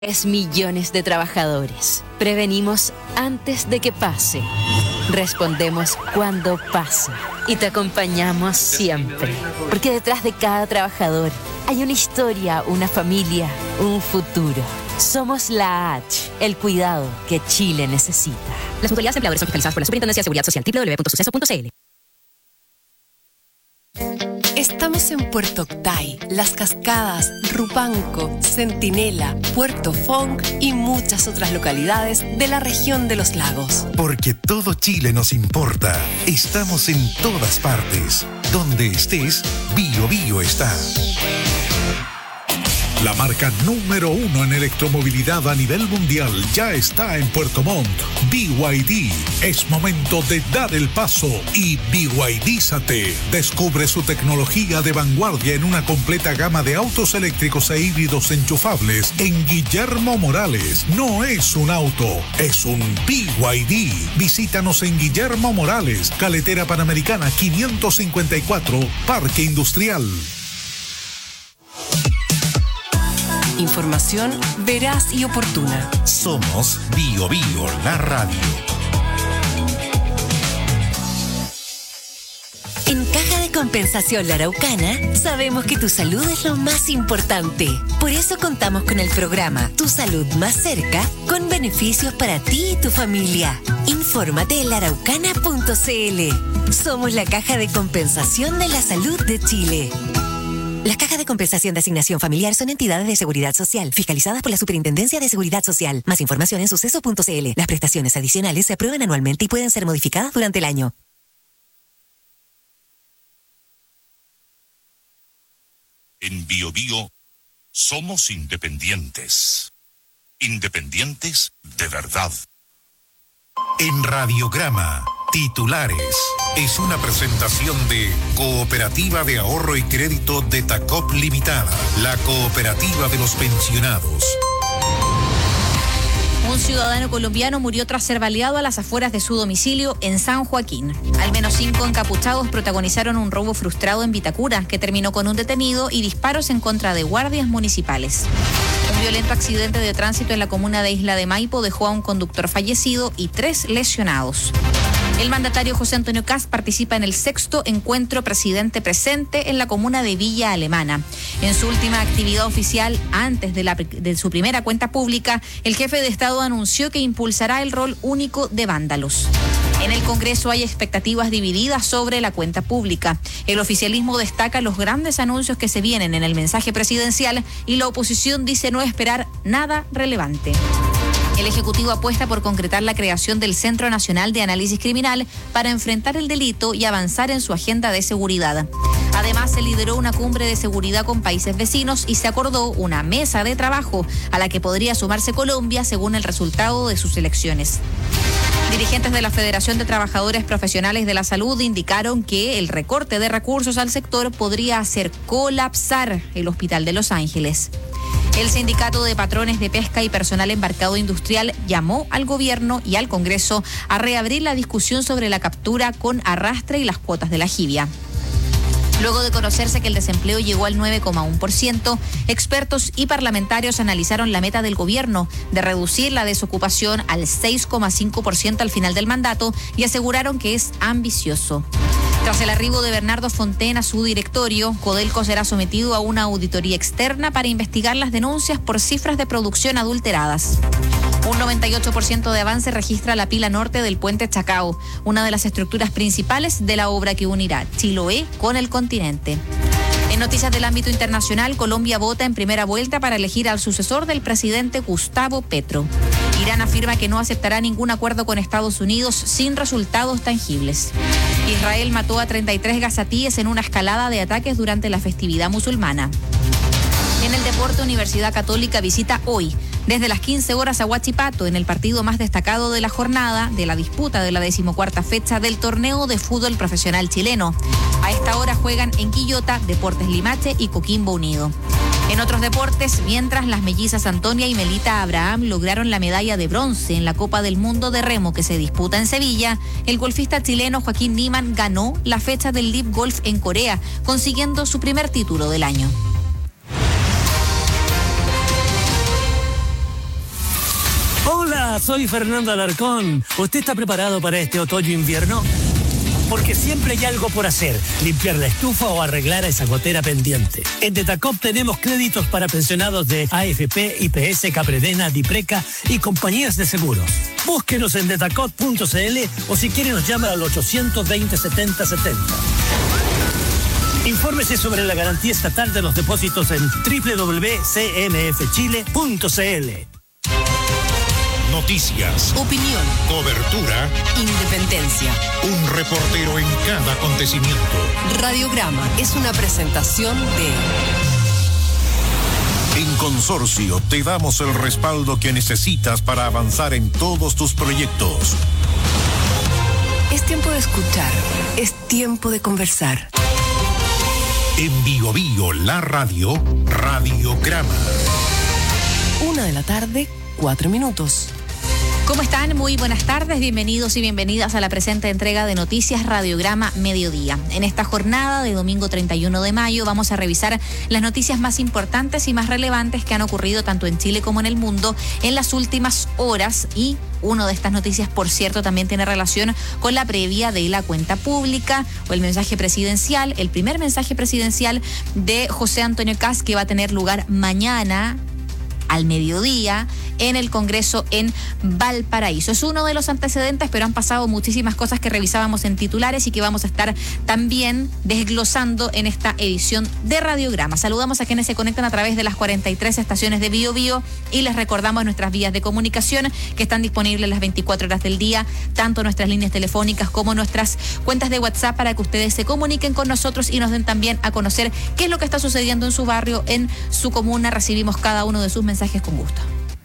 Es millones de trabajadores. Prevenimos antes de que pase. Respondemos cuando pase. Y te acompañamos siempre. Porque detrás de cada trabajador hay una historia, una familia, un futuro. Somos la H, el cuidado que Chile necesita. Las mutualidades empleadores son fiscalizadas por la Superintendencia de Seguridad Social, www.suceso.cl. Estamos en Puerto Octay, Las Cascadas, Rupanco, Centinela, Puerto Fonk y muchas otras localidades de la región de los lagos. Porque todo Chile nos importa. Estamos en todas partes. Donde estés, Bio Bio está. La marca número 1 en electromovilidad a nivel mundial ya está en Puerto Montt. BYD. Es momento de dar el paso y BYDízate. Descubre su tecnología de vanguardia en una completa gama de autos eléctricos e híbridos enchufables en Guillermo Morales. No es un auto, es un BYD. Visítanos en Guillermo Morales, Carretera Panamericana 554, Parque Industrial. Información veraz y oportuna. Somos Bio Bio, la radio. En Caja de Compensación La Araucana, sabemos que tu salud es lo más importante. Por eso contamos con el programa Tu Salud Más Cerca, con beneficios para ti y tu familia. Infórmate en laraucana.cl. Somos la Caja de Compensación de la Salud de Chile. Las cajas de compensación de asignación familiar son entidades de seguridad social, fiscalizadas por la Superintendencia de Seguridad Social. Más información en suceso.cl. Las prestaciones adicionales se aprueban anualmente y pueden ser modificadas durante el año. En Bio Bio somos independientes. Independientes de verdad. En Radiograma, titulares. Es una presentación de Cooperativa de Ahorro y Crédito de Tacop Limitada, la cooperativa de los pensionados. Un ciudadano colombiano murió tras ser baleado a las afueras de su domicilio en San Joaquín. Al menos 5 encapuchados protagonizaron un robo frustrado en Vitacura, que terminó con un detenido y disparos en contra de guardias municipales. Un violento accidente de tránsito en la comuna de Isla de Maipo dejó a un conductor fallecido y 3 lesionados. El mandatario José Antonio Kast participa en el 6º encuentro Presidente Presente en la comuna de Villa Alemana. En su última actividad oficial, antes de su primera cuenta pública, el jefe de Estado anunció que impulsará el rol único de vándalos. En el Congreso hay expectativas divididas sobre la cuenta pública. El oficialismo destaca los grandes anuncios que se vienen en el mensaje presidencial y la oposición dice no esperar nada relevante. El Ejecutivo apuesta por concretar la creación del Centro Nacional de Análisis Criminal para enfrentar el delito y avanzar en su agenda de seguridad. Además, se lideró una cumbre de seguridad con países vecinos y se acordó una mesa de trabajo a la que podría sumarse Colombia según el resultado de sus elecciones. Dirigentes de la Federación de Trabajadores Profesionales de la Salud indicaron que el recorte de recursos al sector podría hacer colapsar el Hospital de Los Ángeles. El Sindicato de Patrones de Pesca y Personal Embarcado Industrial llamó al gobierno y al Congreso a reabrir la discusión sobre la captura con arrastre y las cuotas de la jibia. Luego de conocerse que el desempleo llegó al 9,1%, expertos y parlamentarios analizaron la meta del gobierno de reducir la desocupación al 6,5% al final del mandato y aseguraron que es ambicioso. Tras el arribo de Bernardo Fontaine a su directorio, Codelco será sometido a una auditoría externa para investigar las denuncias por cifras de producción adulteradas. Un 98% de avance registra la pila norte del puente Chacao, una de las estructuras principales de la obra que unirá Chiloé con el continente. En noticias del ámbito internacional, Colombia vota en primera vuelta para elegir al sucesor del presidente Gustavo Petro. Irán afirma que no aceptará ningún acuerdo con Estados Unidos sin resultados tangibles. Israel mató a 33 gazatíes en una escalada de ataques durante la festividad musulmana. En el deporte, Universidad Católica visita hoy, desde las 15 horas a Huachipato, en el partido más destacado de la jornada de la disputa de la 14ª fecha del torneo de fútbol profesional chileno. A esta hora juegan en Quillota, Deportes Limache y Coquimbo Unido. En otros deportes, mientras las mellizas Antonia y Melita Abraham lograron la medalla de bronce en la Copa del Mundo de Remo que se disputa en Sevilla, el golfista chileno Joaquín Niemann ganó la fecha del Live Golf en Corea, consiguiendo su primer título del año. Hola, soy Fernando Alarcón. ¿Usted está preparado para este otoño-invierno? Porque siempre hay algo por hacer, limpiar la estufa o arreglar esa gotera pendiente. En Detacop tenemos créditos para pensionados de AFP, IPS, Capredena, Dipreca y compañías de seguros. Búsquenos en detacop.cl o si quiere nos llama al 820-7070. Infórmese sobre la garantía estatal de los depósitos en www.cmfchile.cl. Noticias, Opinión, cobertura, independencia. un reportero en cada acontecimiento. Radiograma es una presentación de... En Consorcio te damos el respaldo que necesitas para avanzar en todos tus proyectos. Es tiempo de escuchar, es tiempo de conversar. En Bio Bio, la radio, Radiograma. 1:00 p.m, 4 minutos. ¿Cómo están? Muy buenas tardes, bienvenidos y bienvenidas a la presente entrega de Noticias Radiograma Mediodía. En esta jornada de domingo 31 de mayo vamos a revisar las noticias más importantes y más relevantes que han ocurrido tanto en Chile como en el mundo en las últimas horas y una de estas noticias, por cierto, también tiene relación con la previa de la cuenta pública o el mensaje presidencial, el primer mensaje presidencial de José Antonio Kast que va a tener lugar mañana al mediodía en el Congreso en Valparaíso. Es uno de los antecedentes, pero han pasado muchísimas cosas que revisábamos en titulares y que vamos a estar también desglosando en esta edición de Radiograma. Saludamos a quienes se conectan a través de las 43 estaciones de Bio Bio y les recordamos nuestras vías de comunicación que están disponibles las 24 horas del día, tanto nuestras líneas telefónicas como nuestras cuentas de WhatsApp para que ustedes se comuniquen con nosotros y nos den también a conocer qué es lo que está sucediendo en su barrio, en su comuna. Recibimos cada uno de sus mensajes con gusto.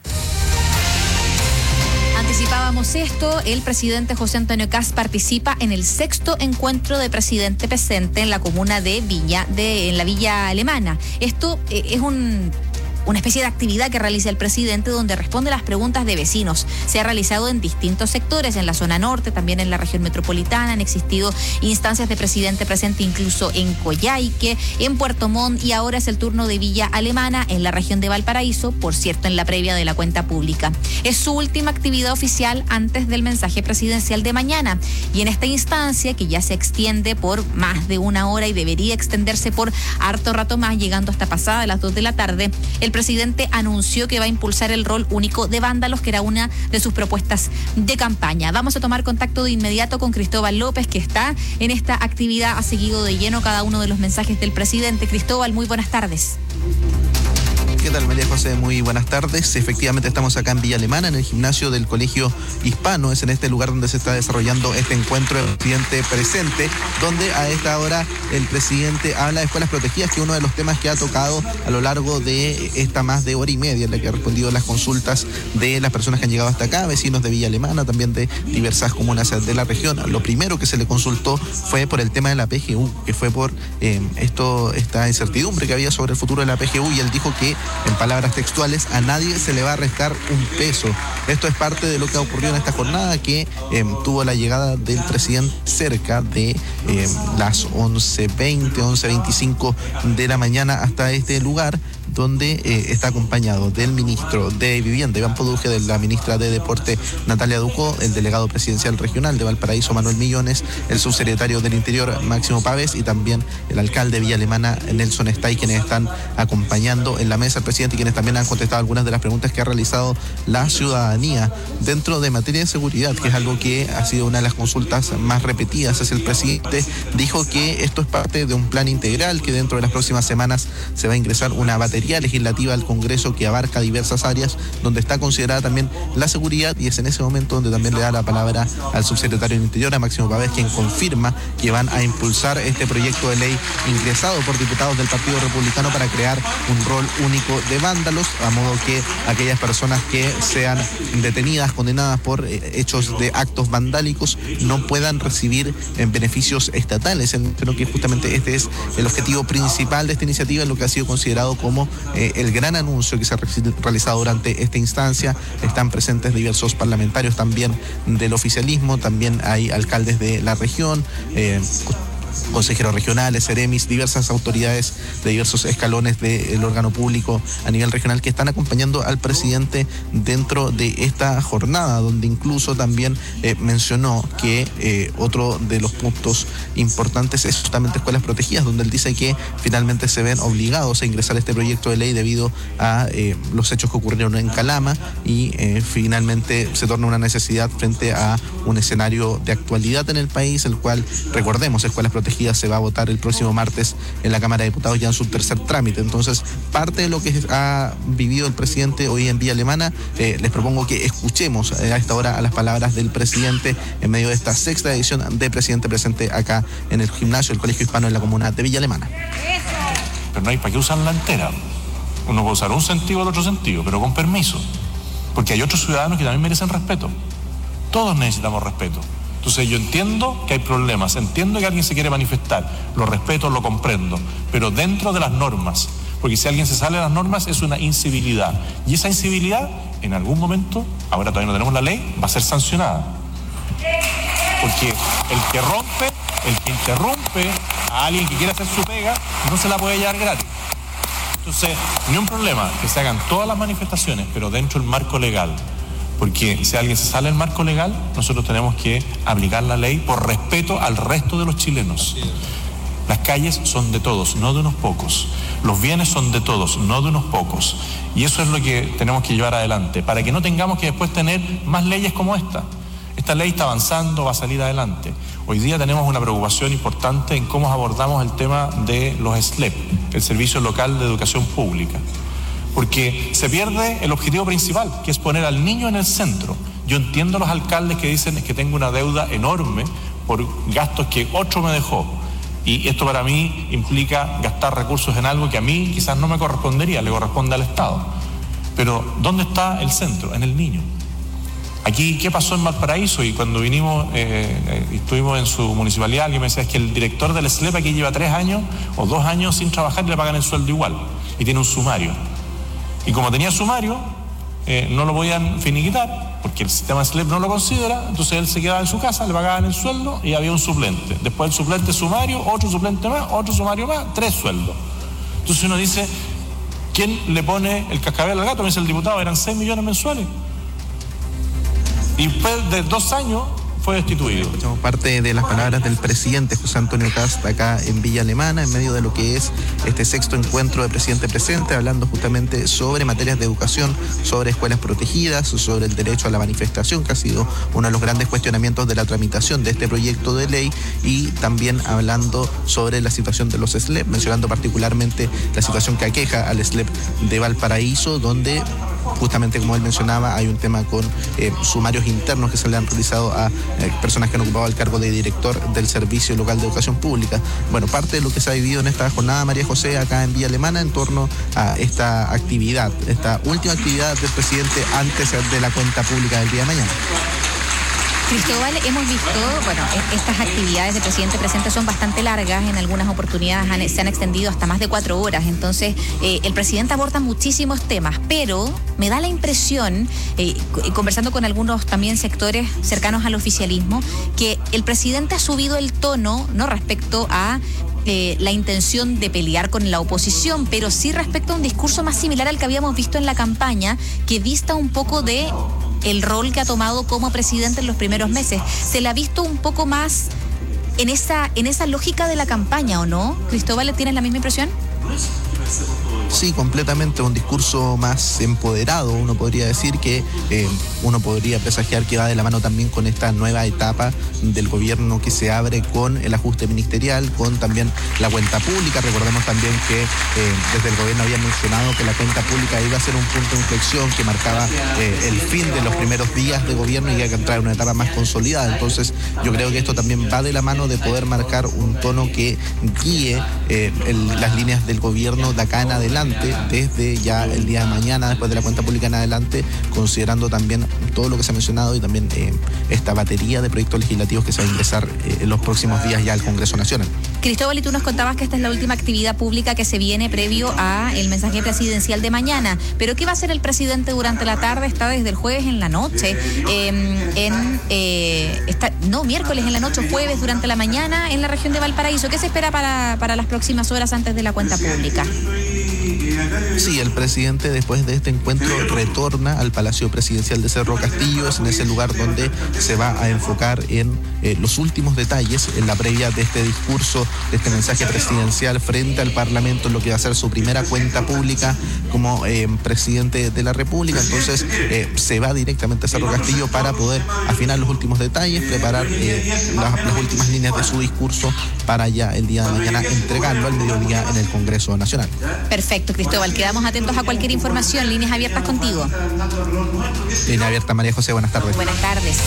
Anticipábamos esto, el presidente José Antonio Kast participa en el 6º encuentro de presidente presente en la comuna de en la Villa Alemana. Esto es una especie de actividad que realiza el presidente donde responde las preguntas de vecinos. Se ha realizado en distintos sectores, en la zona norte, también en la región metropolitana. Han existido instancias de presidente presente incluso en Coyhaique, en Puerto Montt y ahora es el turno de Villa Alemana en la región de Valparaíso, por cierto, en la previa de la cuenta pública. Es su última actividad oficial antes del mensaje presidencial de mañana y en esta instancia, que ya se extiende por más de una hora y debería extenderse por harto rato más, llegando hasta pasada las 2 de la tarde, el presidente anunció que va a impulsar el rol único de vándalos, que era una de sus propuestas de campaña. Vamos a tomar contacto de inmediato con Cristóbal López, que está en esta actividad, ha seguido de lleno cada uno de los mensajes del presidente. Cristóbal, muy buenas tardes. ¿Qué tal, María José? Muy buenas tardes. Efectivamente estamos acá en Villa Alemana, en el gimnasio del Colegio Hispano. Es en este lugar donde se está desarrollando este encuentro del presidente presente, donde a esta hora el presidente habla de escuelas protegidas, que es uno de los temas que ha tocado a lo largo de esta más de hora y media, en la que ha respondido las consultas de las personas que han llegado hasta acá, vecinos de Villa Alemana, también de diversas comunas de la región. Lo primero que se le consultó fue por el tema de la PGU, que fue por esta incertidumbre que había sobre el futuro de la PGU, y él dijo que, en palabras textuales, a nadie se le va a restar un peso. Esto es parte de lo que ha ocurrido en esta jornada, que tuvo la llegada del presidente cerca de las 11:20, 11:25 de la mañana hasta este lugar, donde está acompañado del ministro de Vivienda, Iván Poduje, de la ministra de Deporte, Natalia Ducó, el delegado presidencial regional de Valparaíso, Manuel Millones, el subsecretario del Interior, Máximo Pávez, y también el alcalde de Villa Alemana, Nelson Stay, quienes están acompañando en la mesa al presidente y quienes también han contestado algunas de las preguntas que ha realizado la ciudadanía dentro de materia de seguridad, que es algo que ha sido una de las consultas más repetidas. Es el presidente dijo que esto es parte de un plan integral, que dentro de las próximas semanas se va a ingresar una batería legislativa al Congreso que abarca diversas áreas, donde está considerada también la seguridad, y es en ese momento donde también le da la palabra al subsecretario del Interior, a Máximo Pávez, quien confirma que van a impulsar este proyecto de ley ingresado por diputados del Partido Republicano para crear un rol único de vándalos, a modo que aquellas personas que sean detenidas, condenadas por hechos de actos vandálicos, no puedan recibir beneficios estatales. Creo que justamente este es el objetivo principal de esta iniciativa, en lo que ha sido considerado como el gran anuncio que se ha realizado durante esta instancia. Están presentes diversos parlamentarios también del oficialismo, también hay alcaldes de la región, consejeros regionales, seremis, diversas autoridades de diversos escalones del órgano público a nivel regional que están acompañando al presidente dentro de esta jornada, donde incluso también mencionó que otro de los puntos importantes es justamente escuelas protegidas, donde él dice que finalmente se ven obligados a ingresar a este proyecto de ley debido a los hechos que ocurrieron en Calama y finalmente se torna una necesidad frente a un escenario de actualidad en el país, el cual, recordemos, escuelas protegidas se va a votar el próximo martes en la Cámara de Diputados ya en su tercer trámite. Entonces, parte de lo que ha vivido el presidente hoy en Villa Alemana, les propongo que escuchemos a esta hora a las palabras del presidente en medio de esta sexta edición de Presidente Presente acá en el gimnasio del Colegio Hispano en la comuna de Villa Alemana. Pero no hay para qué usarla entera. Uno puede usar un sentido o el otro sentido, pero con permiso. Porque hay otros ciudadanos que también merecen respeto. Todos necesitamos respeto. Entonces yo entiendo que hay problemas, entiendo que alguien se quiere manifestar, lo respeto, lo comprendo, pero dentro de las normas. Porque si alguien se sale de las normas es una incivilidad. Y esa incivilidad, en algún momento, ahora todavía no tenemos la ley, va a ser sancionada. Porque el que interrumpe a alguien que quiere hacer su pega, no se la puede llevar gratis. Entonces, ni un problema que se hagan todas las manifestaciones, pero dentro del marco legal. Porque si alguien se sale del marco legal, nosotros tenemos que aplicar la ley por respeto al resto de los chilenos. Las calles son de todos, no de unos pocos. Los bienes son de todos, no de unos pocos. Y eso es lo que tenemos que llevar adelante, para que no tengamos que después tener más leyes como esta. Esta ley está avanzando, va a salir adelante. Hoy día tenemos una preocupación importante en cómo abordamos el tema de los SLEP, el Servicio Local de Educación Pública. Porque se pierde el objetivo principal, que es poner al niño en el centro. Yo entiendo a los alcaldes que dicen que tengo una deuda enorme por gastos que otro me dejó. Y esto para mí implica gastar recursos en algo que a mí quizás no me correspondería, le corresponde al Estado. Pero ¿dónde está el centro? En el niño. Aquí, ¿qué pasó en Valparaíso? Y cuando vinimos, estuvimos en su municipalidad, alguien me decía, es que el director del SLEP aquí lleva 3 años o 2 años sin trabajar y le pagan el sueldo igual. Y tiene un sumario. Y como tenía sumario, no lo podían finiquitar, porque el sistema SLEP no lo considera, entonces él se quedaba en su casa, le pagaban el sueldo y había un suplente. Después el suplente sumario, otro suplente más, otro sumario más, 3 sueldos. Entonces uno dice, ¿quién le pone el cascabel al gato? Me dice el diputado, eran 6 millones mensuales. Y después de 2 años fue destituido. Escuchamos parte de las palabras del presidente José Antonio Kast acá en Villa Alemana, en medio de lo que es este sexto encuentro de Presidente Presente, hablando justamente sobre materias de educación, sobre escuelas protegidas, sobre el derecho a la manifestación, que ha sido uno de los grandes cuestionamientos de la tramitación de este proyecto de ley, y también hablando sobre la situación de los SLEP, mencionando particularmente la situación que aqueja al SLEP de Valparaíso, donde justamente, como él mencionaba, hay un tema con sumarios internos que se le han realizado a personas que han ocupado el cargo de director del Servicio Local de Educación Pública. Bueno, parte de lo que se ha vivido en esta jornada, María José, acá en Villa Alemana, en torno a esta actividad, esta última actividad del presidente antes de la cuenta pública del día de mañana. Cristóbal, hemos visto, bueno, estas actividades de Presidente Presente son bastante largas, en algunas oportunidades se han extendido hasta más de 4 horas, entonces el presidente aborda muchísimos temas, pero me da la impresión, conversando con algunos también sectores cercanos al oficialismo, que el presidente ha subido el tono, no respecto a la intención de pelear con la oposición, pero sí respecto a un discurso más similar al que habíamos visto en la campaña, que dista un poco de el rol que ha tomado como presidente en los primeros meses. Se le ha visto un poco más en esa lógica de la campaña, ¿o no? Cristóbal, ¿tienes la misma impresión? Sí, completamente, un discurso más empoderado. Uno podría decir que uno podría presagiar que va de la mano también con esta nueva etapa del gobierno que se abre con el ajuste ministerial, con también la cuenta pública. Recordemos también que desde el gobierno habían mencionado que la cuenta pública iba a ser un punto de inflexión que marcaba el fin de los primeros días de gobierno y iba a entrar en una etapa más consolidada. Entonces yo creo que esto también va de la mano de poder marcar un tono que guíe las líneas del gobierno de acá en adelante, adelante, desde ya el día de mañana, después de la cuenta pública en adelante, considerando también todo lo que se ha mencionado y también esta batería de proyectos legislativos que se va a ingresar en los próximos días ya al Congreso Nacional. Cristóbal, y tú nos contabas que esta es la última actividad pública que se viene previo a el mensaje presidencial de mañana, pero ¿qué va a hacer el presidente durante la tarde? Está desde el jueves en la noche, miércoles en la noche, jueves durante la mañana en la región de Valparaíso. ¿Qué se espera para las próximas horas antes de la cuenta pública? Sí, el presidente después de este encuentro retorna al Palacio Presidencial de Cerro Castillo. Es en ese lugar donde se va a enfocar en los últimos detalles, en la previa de este discurso, de este mensaje presidencial frente al Parlamento, en lo que va a ser su primera cuenta pública como presidente de la República. Entonces se va directamente a Cerro Castillo para poder afinar los últimos detalles, preparar las últimas líneas de su discurso para ya el día de mañana entregarlo al mediodía en el Congreso Nacional. Perfecto, Cristóbal. Quedamos atentos a cualquier información. Líneas abiertas contigo. Línea abierta, María José. Buenas tardes. Buenas tardes.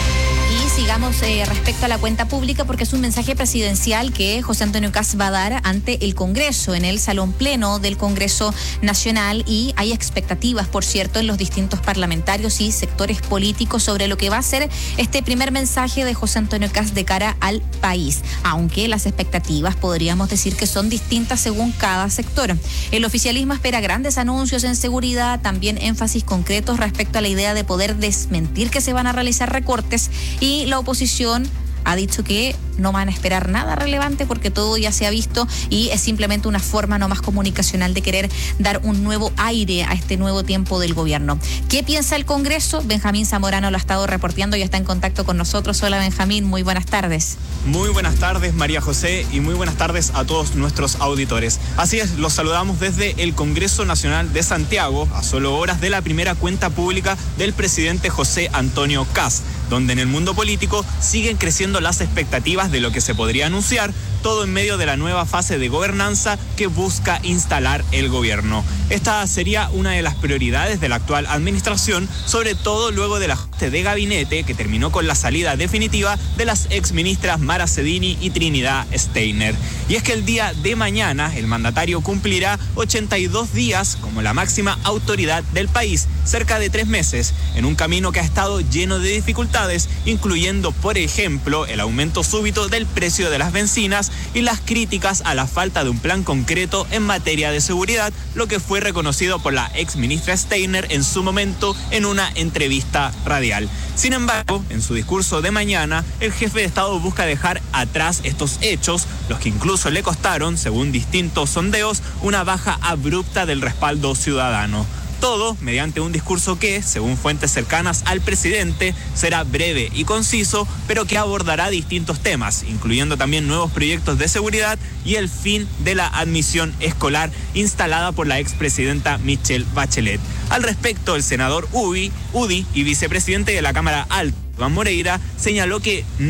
Y sigamos respecto a la cuenta pública, porque es un mensaje presidencial que José Antonio Kast va a dar ante el Congreso, en el Salón Pleno del Congreso Nacional, y hay expectativas, por cierto, en los distintos parlamentarios y sectores políticos sobre lo que va a ser este primer mensaje de José Antonio Kast de cara al país, aunque las expectativas podríamos decir que son distintas según cada sector. El oficialismo espera grandes anuncios en seguridad, también énfasis concretos respecto a la idea de poder desmentir que se van a realizar recortes, y la oposición ha dicho que no van a esperar nada relevante porque todo ya se ha visto y es simplemente una forma no más comunicacional de querer dar un nuevo aire a este nuevo tiempo del gobierno. ¿Qué piensa el Congreso? Benjamín Zamorano lo ha estado reporteando y está en contacto con nosotros. Hola, Benjamín, muy buenas tardes. Muy buenas tardes, María José, y muy buenas tardes a todos nuestros auditores. Así es, los saludamos desde el Congreso Nacional de Santiago, a solo horas de la primera cuenta pública del presidente José Antonio Kast, donde en el mundo político siguen creciendo las expectativas de lo que se podría anunciar, todo en medio de la nueva fase de gobernanza que busca instalar el gobierno. Esta sería una de las prioridades de la actual administración, sobre todo luego del ajuste de gabinete que terminó con la salida definitiva de las exministras Mara Cedini y Trinidad Steiner. Y es que el día de mañana el mandatario cumplirá 82 días como la máxima autoridad del país, cerca de 3 meses, en un camino que ha estado lleno de dificultades, incluyendo, por ejemplo, el aumento súbito del precio de las bencinas y las críticas a la falta de un plan concreto en materia de seguridad, lo que fue reconocido por la ex ministra Steiner en su momento en una entrevista radial. Sin embargo, en su discurso de mañana, el jefe de Estado busca dejar atrás estos hechos, los que incluso le costaron, según distintos sondeos, una baja abrupta del respaldo ciudadano. Todo mediante un discurso que, según fuentes cercanas al presidente, será breve y conciso, pero que abordará distintos temas, incluyendo también nuevos proyectos de seguridad y el fin de la admisión escolar instalada por la expresidenta Michelle Bachelet. Al respecto, el senador UDI y vicepresidente de la Cámara Alta, Iván Moreira, señaló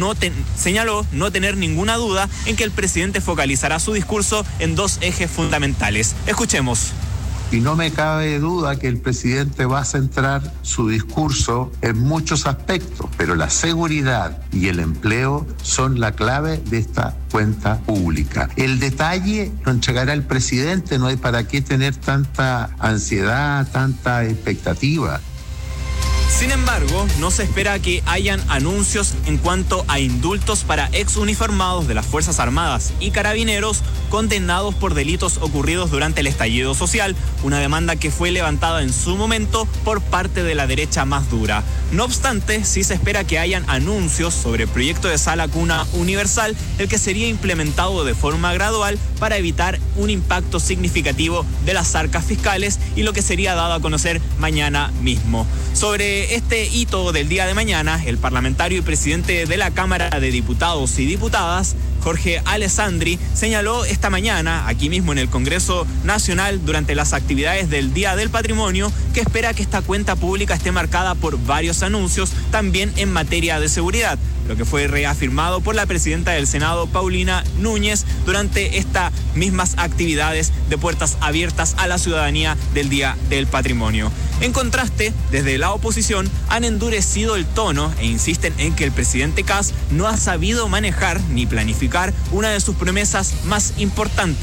no tener ninguna duda en que el presidente focalizará su discurso en 2 ejes fundamentales. Escuchemos. Y no me cabe duda que el presidente va a centrar su discurso en muchos aspectos, pero la seguridad y el empleo son la clave de esta cuenta pública. El detalle lo entregará el presidente, no hay para qué tener tanta ansiedad, tanta expectativa. Sin embargo, no se espera que hayan anuncios en cuanto a indultos para exuniformados de las Fuerzas Armadas y Carabineros condenados por delitos ocurridos durante el estallido social, una demanda que fue levantada en su momento por parte de la derecha más dura. No obstante, sí se espera que hayan anuncios sobre el proyecto de sala cuna universal, el que sería implementado de forma gradual para evitar un impacto significativo de las arcas fiscales y lo que sería dado a conocer mañana mismo. Sobre este hito del día de mañana, el parlamentario y presidente de la Cámara de Diputados y Diputadas, Jorge Alessandri, señaló esta mañana, aquí mismo en el Congreso Nacional, durante las actividades del Día del Patrimonio, que espera que esta cuenta pública esté marcada por varios anuncios, también en materia de seguridad, lo que fue reafirmado por la presidenta del Senado, Paulina Núñez, durante estas mismas actividades de puertas abiertas a la ciudadanía del Día del Patrimonio. En contraste, desde la oposición han endurecido el tono e insisten en que el presidente Kast no ha sabido manejar ni planificar una de sus promesas más importantes,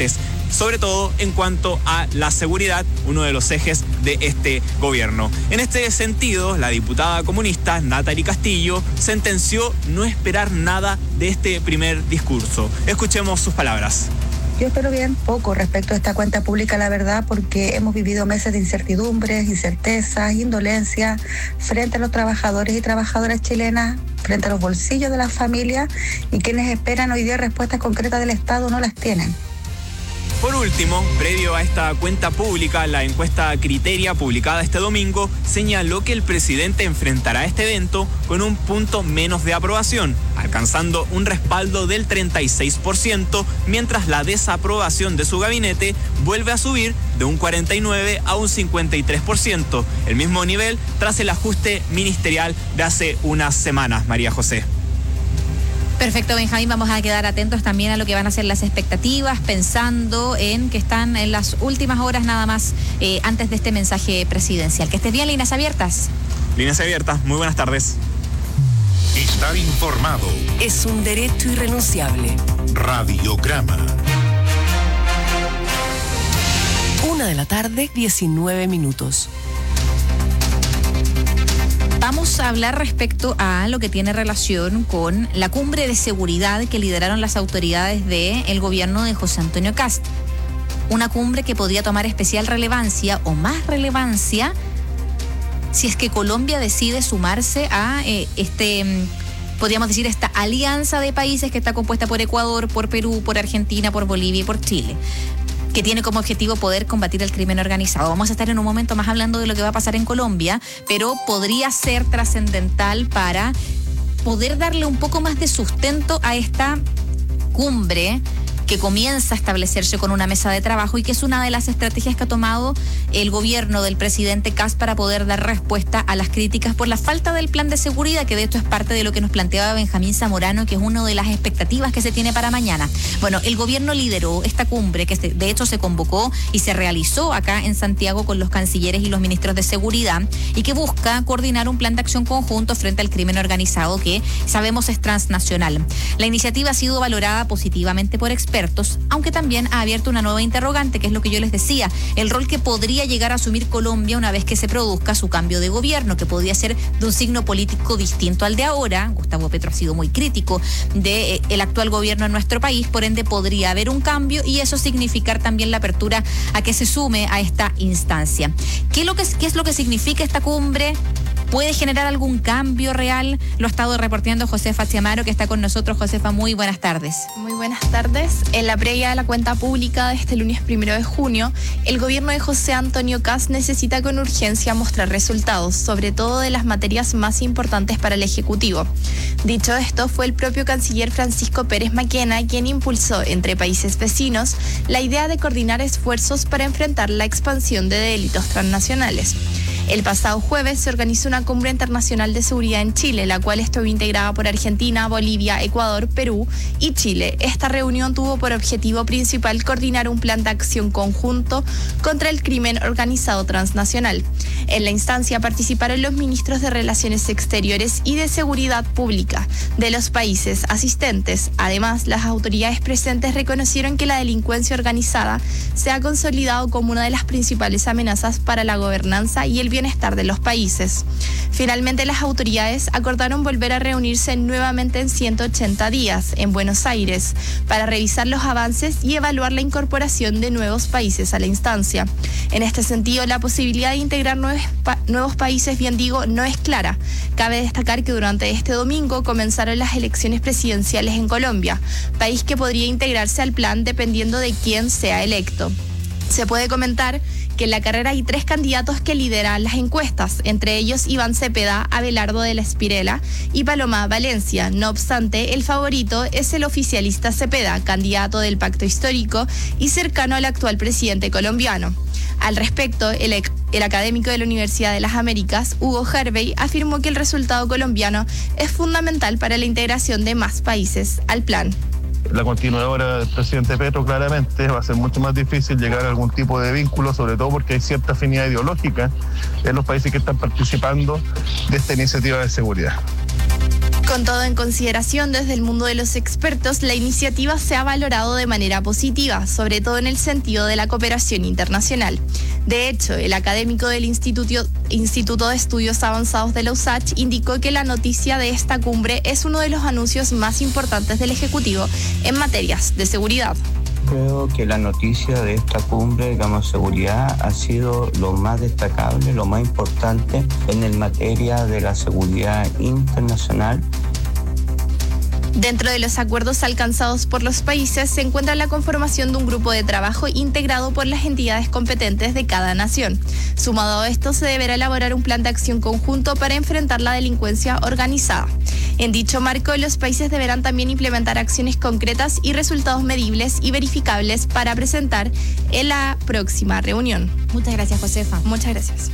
sobre todo en cuanto a la seguridad, uno de los ejes de este gobierno. En este sentido, la diputada comunista Natalie Castillo sentenció no esperar nada de este primer discurso. Escuchemos sus palabras. Yo espero bien poco respecto a esta cuenta pública, la verdad, porque hemos vivido meses de incertidumbres, incertezas, indolencia frente a los trabajadores y trabajadoras chilenas, frente a los bolsillos de las familias, y quienes esperan hoy día respuestas concretas del Estado no las tienen. Por último, previo a esta cuenta pública, la encuesta Criteria publicada este domingo señaló que el presidente enfrentará este evento con un punto menos de aprobación, alcanzando un respaldo del 36%, mientras la desaprobación de su gabinete vuelve a subir de un 49% a un 53%, el mismo nivel tras el ajuste ministerial de hace unas semanas, María José. Perfecto, Benjamín, vamos a quedar atentos también a lo que van a ser las expectativas, pensando en que están en las últimas horas nada más antes de este mensaje presidencial. Que estés bien, Líneas Abiertas. Líneas Abiertas, muy buenas tardes. Estar informado es un derecho irrenunciable. Radiograma. 1:19 p.m. Vamos a hablar respecto a lo que tiene relación con la cumbre de seguridad que lideraron las autoridades del gobierno de José Antonio Kast. Una cumbre que podría tomar especial relevancia o más relevancia si es que Colombia decide sumarse a podríamos decir, esta alianza de países que está compuesta por Ecuador, por Perú, por Argentina, por Bolivia y por Chile, que tiene como objetivo poder combatir el crimen organizado. Vamos a estar en un momento más hablando de lo que va a pasar en Colombia, pero podría ser trascendental para poder darle un poco más de sustento a esta cumbre que comienza a establecerse con una mesa de trabajo y que es una de las estrategias que ha tomado el gobierno del presidente Kast para poder dar respuesta a las críticas por la falta del plan de seguridad, que de hecho es parte de lo que nos planteaba Benjamín Zamorano, que es una de las expectativas que se tiene para mañana. Bueno, el gobierno lideró esta cumbre, que de hecho se convocó y se realizó acá en Santiago con los cancilleres y los ministros de seguridad, y que busca coordinar un plan de acción conjunto frente al crimen organizado que sabemos es transnacional. La iniciativa ha sido valorada positivamente por expertos, aunque también ha abierto una nueva interrogante, que es lo que yo les decía, el rol que podría llegar a asumir Colombia una vez que se produzca su cambio de gobierno, que podría ser de un signo político distinto al de ahora. Gustavo Petro ha sido muy crítico del actual gobierno en nuestro país, por ende podría haber un cambio y eso significar también la apertura a que se sume a esta instancia. ¿Qué es lo que significa esta cumbre? ¿Puede generar algún cambio real? Lo ha estado reporteando Josefa Chiamaro, que está con nosotros. Josefa, muy buenas tardes. Muy buenas tardes. En la previa de la cuenta pública de este lunes 1 de junio, el gobierno de José Antonio Kast necesita con urgencia mostrar resultados, sobre todo de las materias más importantes para el Ejecutivo. Dicho esto, fue el propio canciller Francisco Pérez Maquena quien impulsó entre países vecinos la idea de coordinar esfuerzos para enfrentar la expansión de delitos transnacionales. El pasado jueves se organizó una cumbre internacional de seguridad en Chile, la cual estuvo integrada por Argentina, Bolivia, Ecuador, Perú y Chile. Esta reunión tuvo por objetivo principal coordinar un plan de acción conjunto contra el crimen organizado transnacional. En la instancia participaron los ministros de Relaciones Exteriores y de Seguridad Pública de los países asistentes. Además, las autoridades presentes reconocieron que la delincuencia organizada se ha consolidado como una de las principales amenazas para la gobernanza y el bienestar de los países. Finalmente, las autoridades acordaron volver a reunirse nuevamente en 180 días en Buenos Aires para revisar los avances y evaluar la incorporación de nuevos países a la instancia. En este sentido, la posibilidad de integrar nuevos países, bien digo, no es clara. Cabe destacar que durante este domingo comenzaron las elecciones presidenciales en Colombia, país que podría integrarse al plan dependiendo de quién sea electo. Se puede comentar que en la carrera hay 3 candidatos que lideran las encuestas, entre ellos Iván Cepeda, Abelardo de la Espirela y Paloma Valencia. No obstante, el favorito es el oficialista Cepeda, candidato del Pacto Histórico y cercano al actual presidente colombiano. Al respecto, el académico de la Universidad de las Américas, Hugo Hervey, afirmó que el resultado colombiano es fundamental para la integración de más países al plan. La continuadora del presidente Petro claramente va a ser mucho más difícil llegar a algún tipo de vínculo, sobre todo porque hay cierta afinidad ideológica en los países que están participando de esta iniciativa de seguridad. Con todo en consideración, desde el mundo de los expertos, la iniciativa se ha valorado de manera positiva, sobre todo en el sentido de la cooperación internacional. De hecho, el académico del Instituto de Estudios Avanzados de la USACH indicó que la noticia de esta cumbre es uno de los anuncios más importantes del Ejecutivo en materias de seguridad. Creo que la noticia de esta cumbre, digamos, seguridad, ha sido lo más destacable, lo más importante en el materia de la seguridad internacional. Dentro de los acuerdos alcanzados por los países se encuentra la conformación de un grupo de trabajo integrado por las entidades competentes de cada nación. Sumado a esto, se deberá elaborar un plan de acción conjunto para enfrentar la delincuencia organizada. En dicho marco, los países deberán también implementar acciones concretas y resultados medibles y verificables para presentar en la próxima reunión. Muchas gracias, Josefa. Muchas gracias.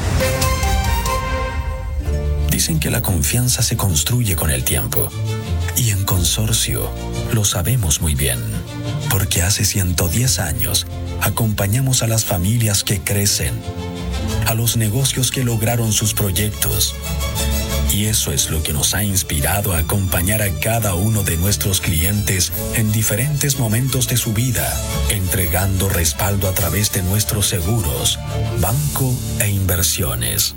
Dicen que la confianza se construye con el tiempo. Y en Consorcio lo sabemos muy bien, porque hace 110 años acompañamos a las familias que crecen, a los negocios que lograron sus proyectos. Y eso es lo que nos ha inspirado a acompañar a cada uno de nuestros clientes en diferentes momentos de su vida, entregando respaldo a través de nuestros seguros, banco e inversiones.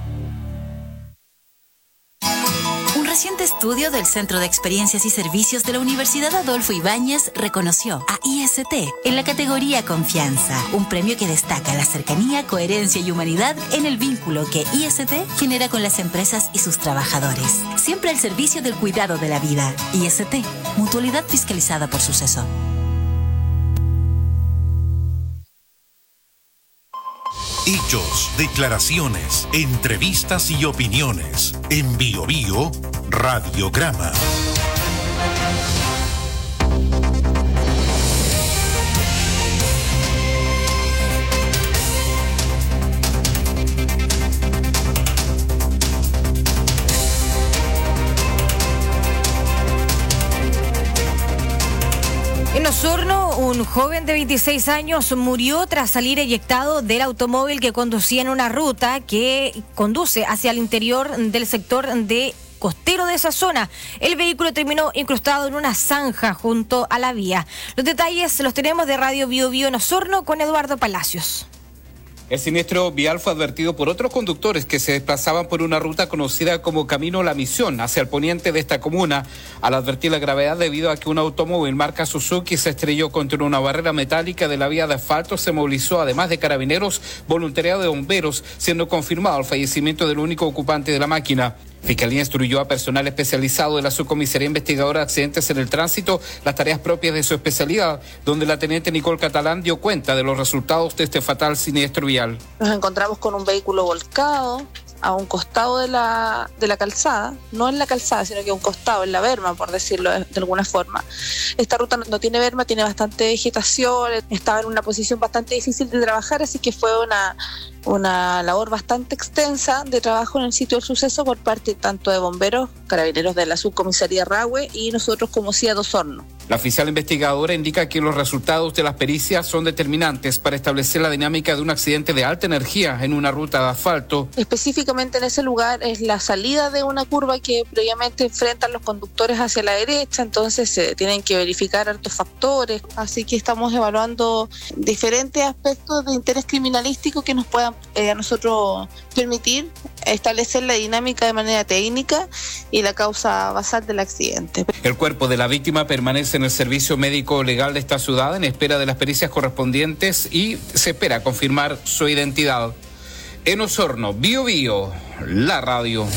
Un reciente estudio del Centro de Experiencias y Servicios de la Universidad Adolfo Ibáñez reconoció a IST en la categoría Confianza, un premio que destaca la cercanía, coherencia y humanidad en el vínculo que IST genera con las empresas y sus trabajadores. Siempre al servicio del cuidado de la vida. IST, mutualidad fiscalizada por Suceso. Hechos, declaraciones, entrevistas y opiniones. En Bio Bio, Radiograma. En Osorno, un joven de 26 años murió tras salir eyectado del automóvil que conducía en una ruta que conduce hacia el interior del sector de costero de esa zona. El vehículo terminó incrustado en una zanja junto a la vía. Los detalles los tenemos de Radio Bio Bio en Osorno con Eduardo Palacios. El siniestro vial fue advertido por otros conductores que se desplazaban por una ruta conocida como Camino La Misión hacia el poniente de esta comuna, al advertir la gravedad debido a que un automóvil marca Suzuki se estrelló contra una barrera metálica de la vía de asfalto. Se movilizó, además de carabineros, voluntariado de bomberos, siendo confirmado el fallecimiento del único ocupante de la máquina. Fiscalía instruyó a personal especializado de la Subcomisaría Investigadora de Accidentes en el Tránsito las tareas propias de su especialidad, donde la teniente Nicole Catalán dio cuenta de los resultados de este fatal siniestro vial. Nos encontramos con un vehículo volcado a un costado de la calzada, no en la calzada, sino que a un costado, en la berma, por decirlo de alguna forma. Esta ruta no tiene berma, tiene bastante vegetación, estaba en una posición bastante difícil de trabajar, así que fue una labor bastante extensa de trabajo en el sitio del suceso por parte tanto de bomberos, carabineros de la subcomisaría Rahue y nosotros como CIA de Osorno. La oficial investigadora indica que los resultados de las pericias son determinantes para establecer la dinámica de un accidente de alta energía en una ruta de asfalto. Específicamente en ese lugar es la salida de una curva que previamente enfrentan los conductores hacia la derecha, entonces se tienen que verificar hartos factores, así que estamos evaluando diferentes aspectos de interés criminalístico que nos puedan a nosotros permitir establecer la dinámica de manera técnica y la causa basal del accidente. El cuerpo de la víctima permanece en el servicio médico legal de esta ciudad en espera de las pericias correspondientes y se espera confirmar su identidad. En Osorno, Bio Bio, la radio.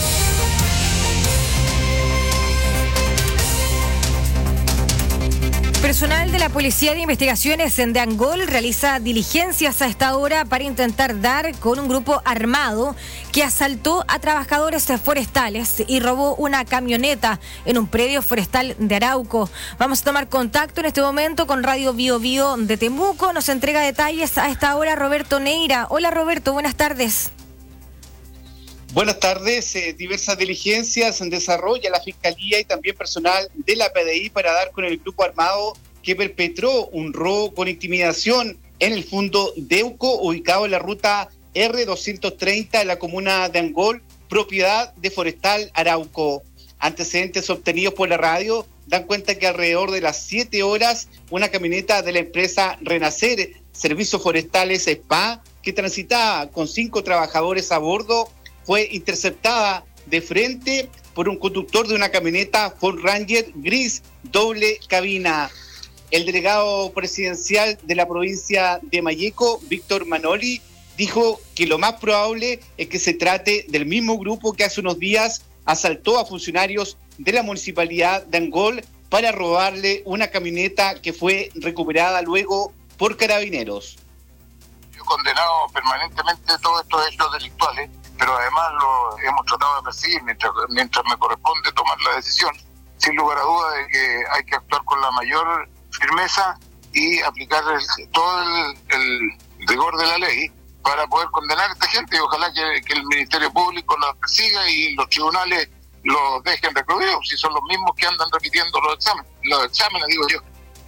Personal de la Policía de Investigaciones de Angol realiza diligencias a esta hora para intentar dar con un grupo armado que asaltó a trabajadores forestales y robó una camioneta en un predio forestal de Arauco. Vamos a tomar contacto en este momento con Radio Bio Bio de Temuco. Nos entrega detalles a esta hora Roberto Neira. Hola Roberto, buenas tardes. Buenas tardes. Diversas diligencias desarrolla la Fiscalía y también personal de la PDI para dar con el grupo armado que perpetró un robo con intimidación en el fondo Deuco, ubicado en la ruta R230 en la comuna de Angol, propiedad de Forestal Arauco. Antecedentes obtenidos por la radio dan cuenta que alrededor de las 7 horas, una camioneta de la empresa Renacer Servicios Forestales SPA, que transitaba con 5 trabajadores a bordo, fue interceptada de frente por un conductor de una camioneta Ford Ranger gris doble cabina. El delegado presidencial de la provincia de Malleco, Víctor Manoli, dijo que lo más probable es que se trate del mismo grupo que hace unos días asaltó a funcionarios de la municipalidad de Angol para robarle una camioneta que fue recuperada luego por carabineros. Yo he condenado permanentemente todos estos hechos delictuales, pero además lo hemos tratado de perseguir mientras me corresponde tomar la decisión, sin lugar a duda de que hay que actuar con la mayor firmeza y aplicar todo el rigor de la ley para poder condenar a esta gente, y ojalá que el Ministerio Público los persiga y los tribunales los dejen recluidos, si son los mismos que andan repitiendo los exámenes, digo yo.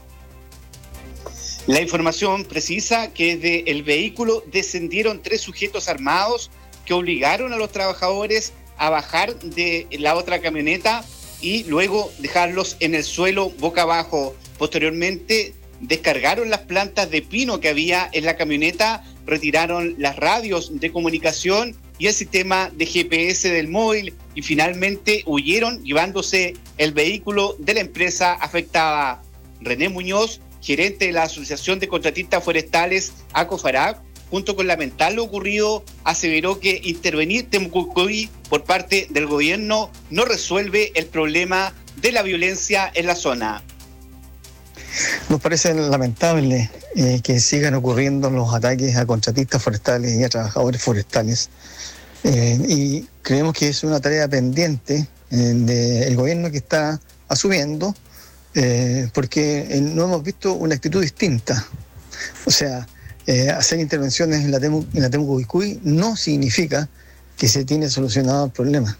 La información precisa que desde el vehículo descendieron 3 sujetos armados que obligaron a los trabajadores a bajar de la otra camioneta y luego dejarlos en el suelo boca abajo. Posteriormente descargaron las plantas de pino que había en la camioneta, retiraron las radios de comunicación y el sistema de GPS del móvil y finalmente huyeron llevándose el vehículo de la empresa afectada. René Muñoz, gerente de la Asociación de Contratistas Forestales ACOFARAC, junto con lamentar lo ocurrido, aseveró que intervenir Temucuicui por parte del gobierno no resuelve el problema de la violencia en la zona. Nos parece lamentable que sigan ocurriendo los ataques a contratistas forestales y a trabajadores forestales. Y creemos que es una tarea pendiente del gobierno que está asumiendo, porque no hemos visto una actitud distinta. O sea, hacer intervenciones en la Temucuicui no significa que se tiene solucionado el problema.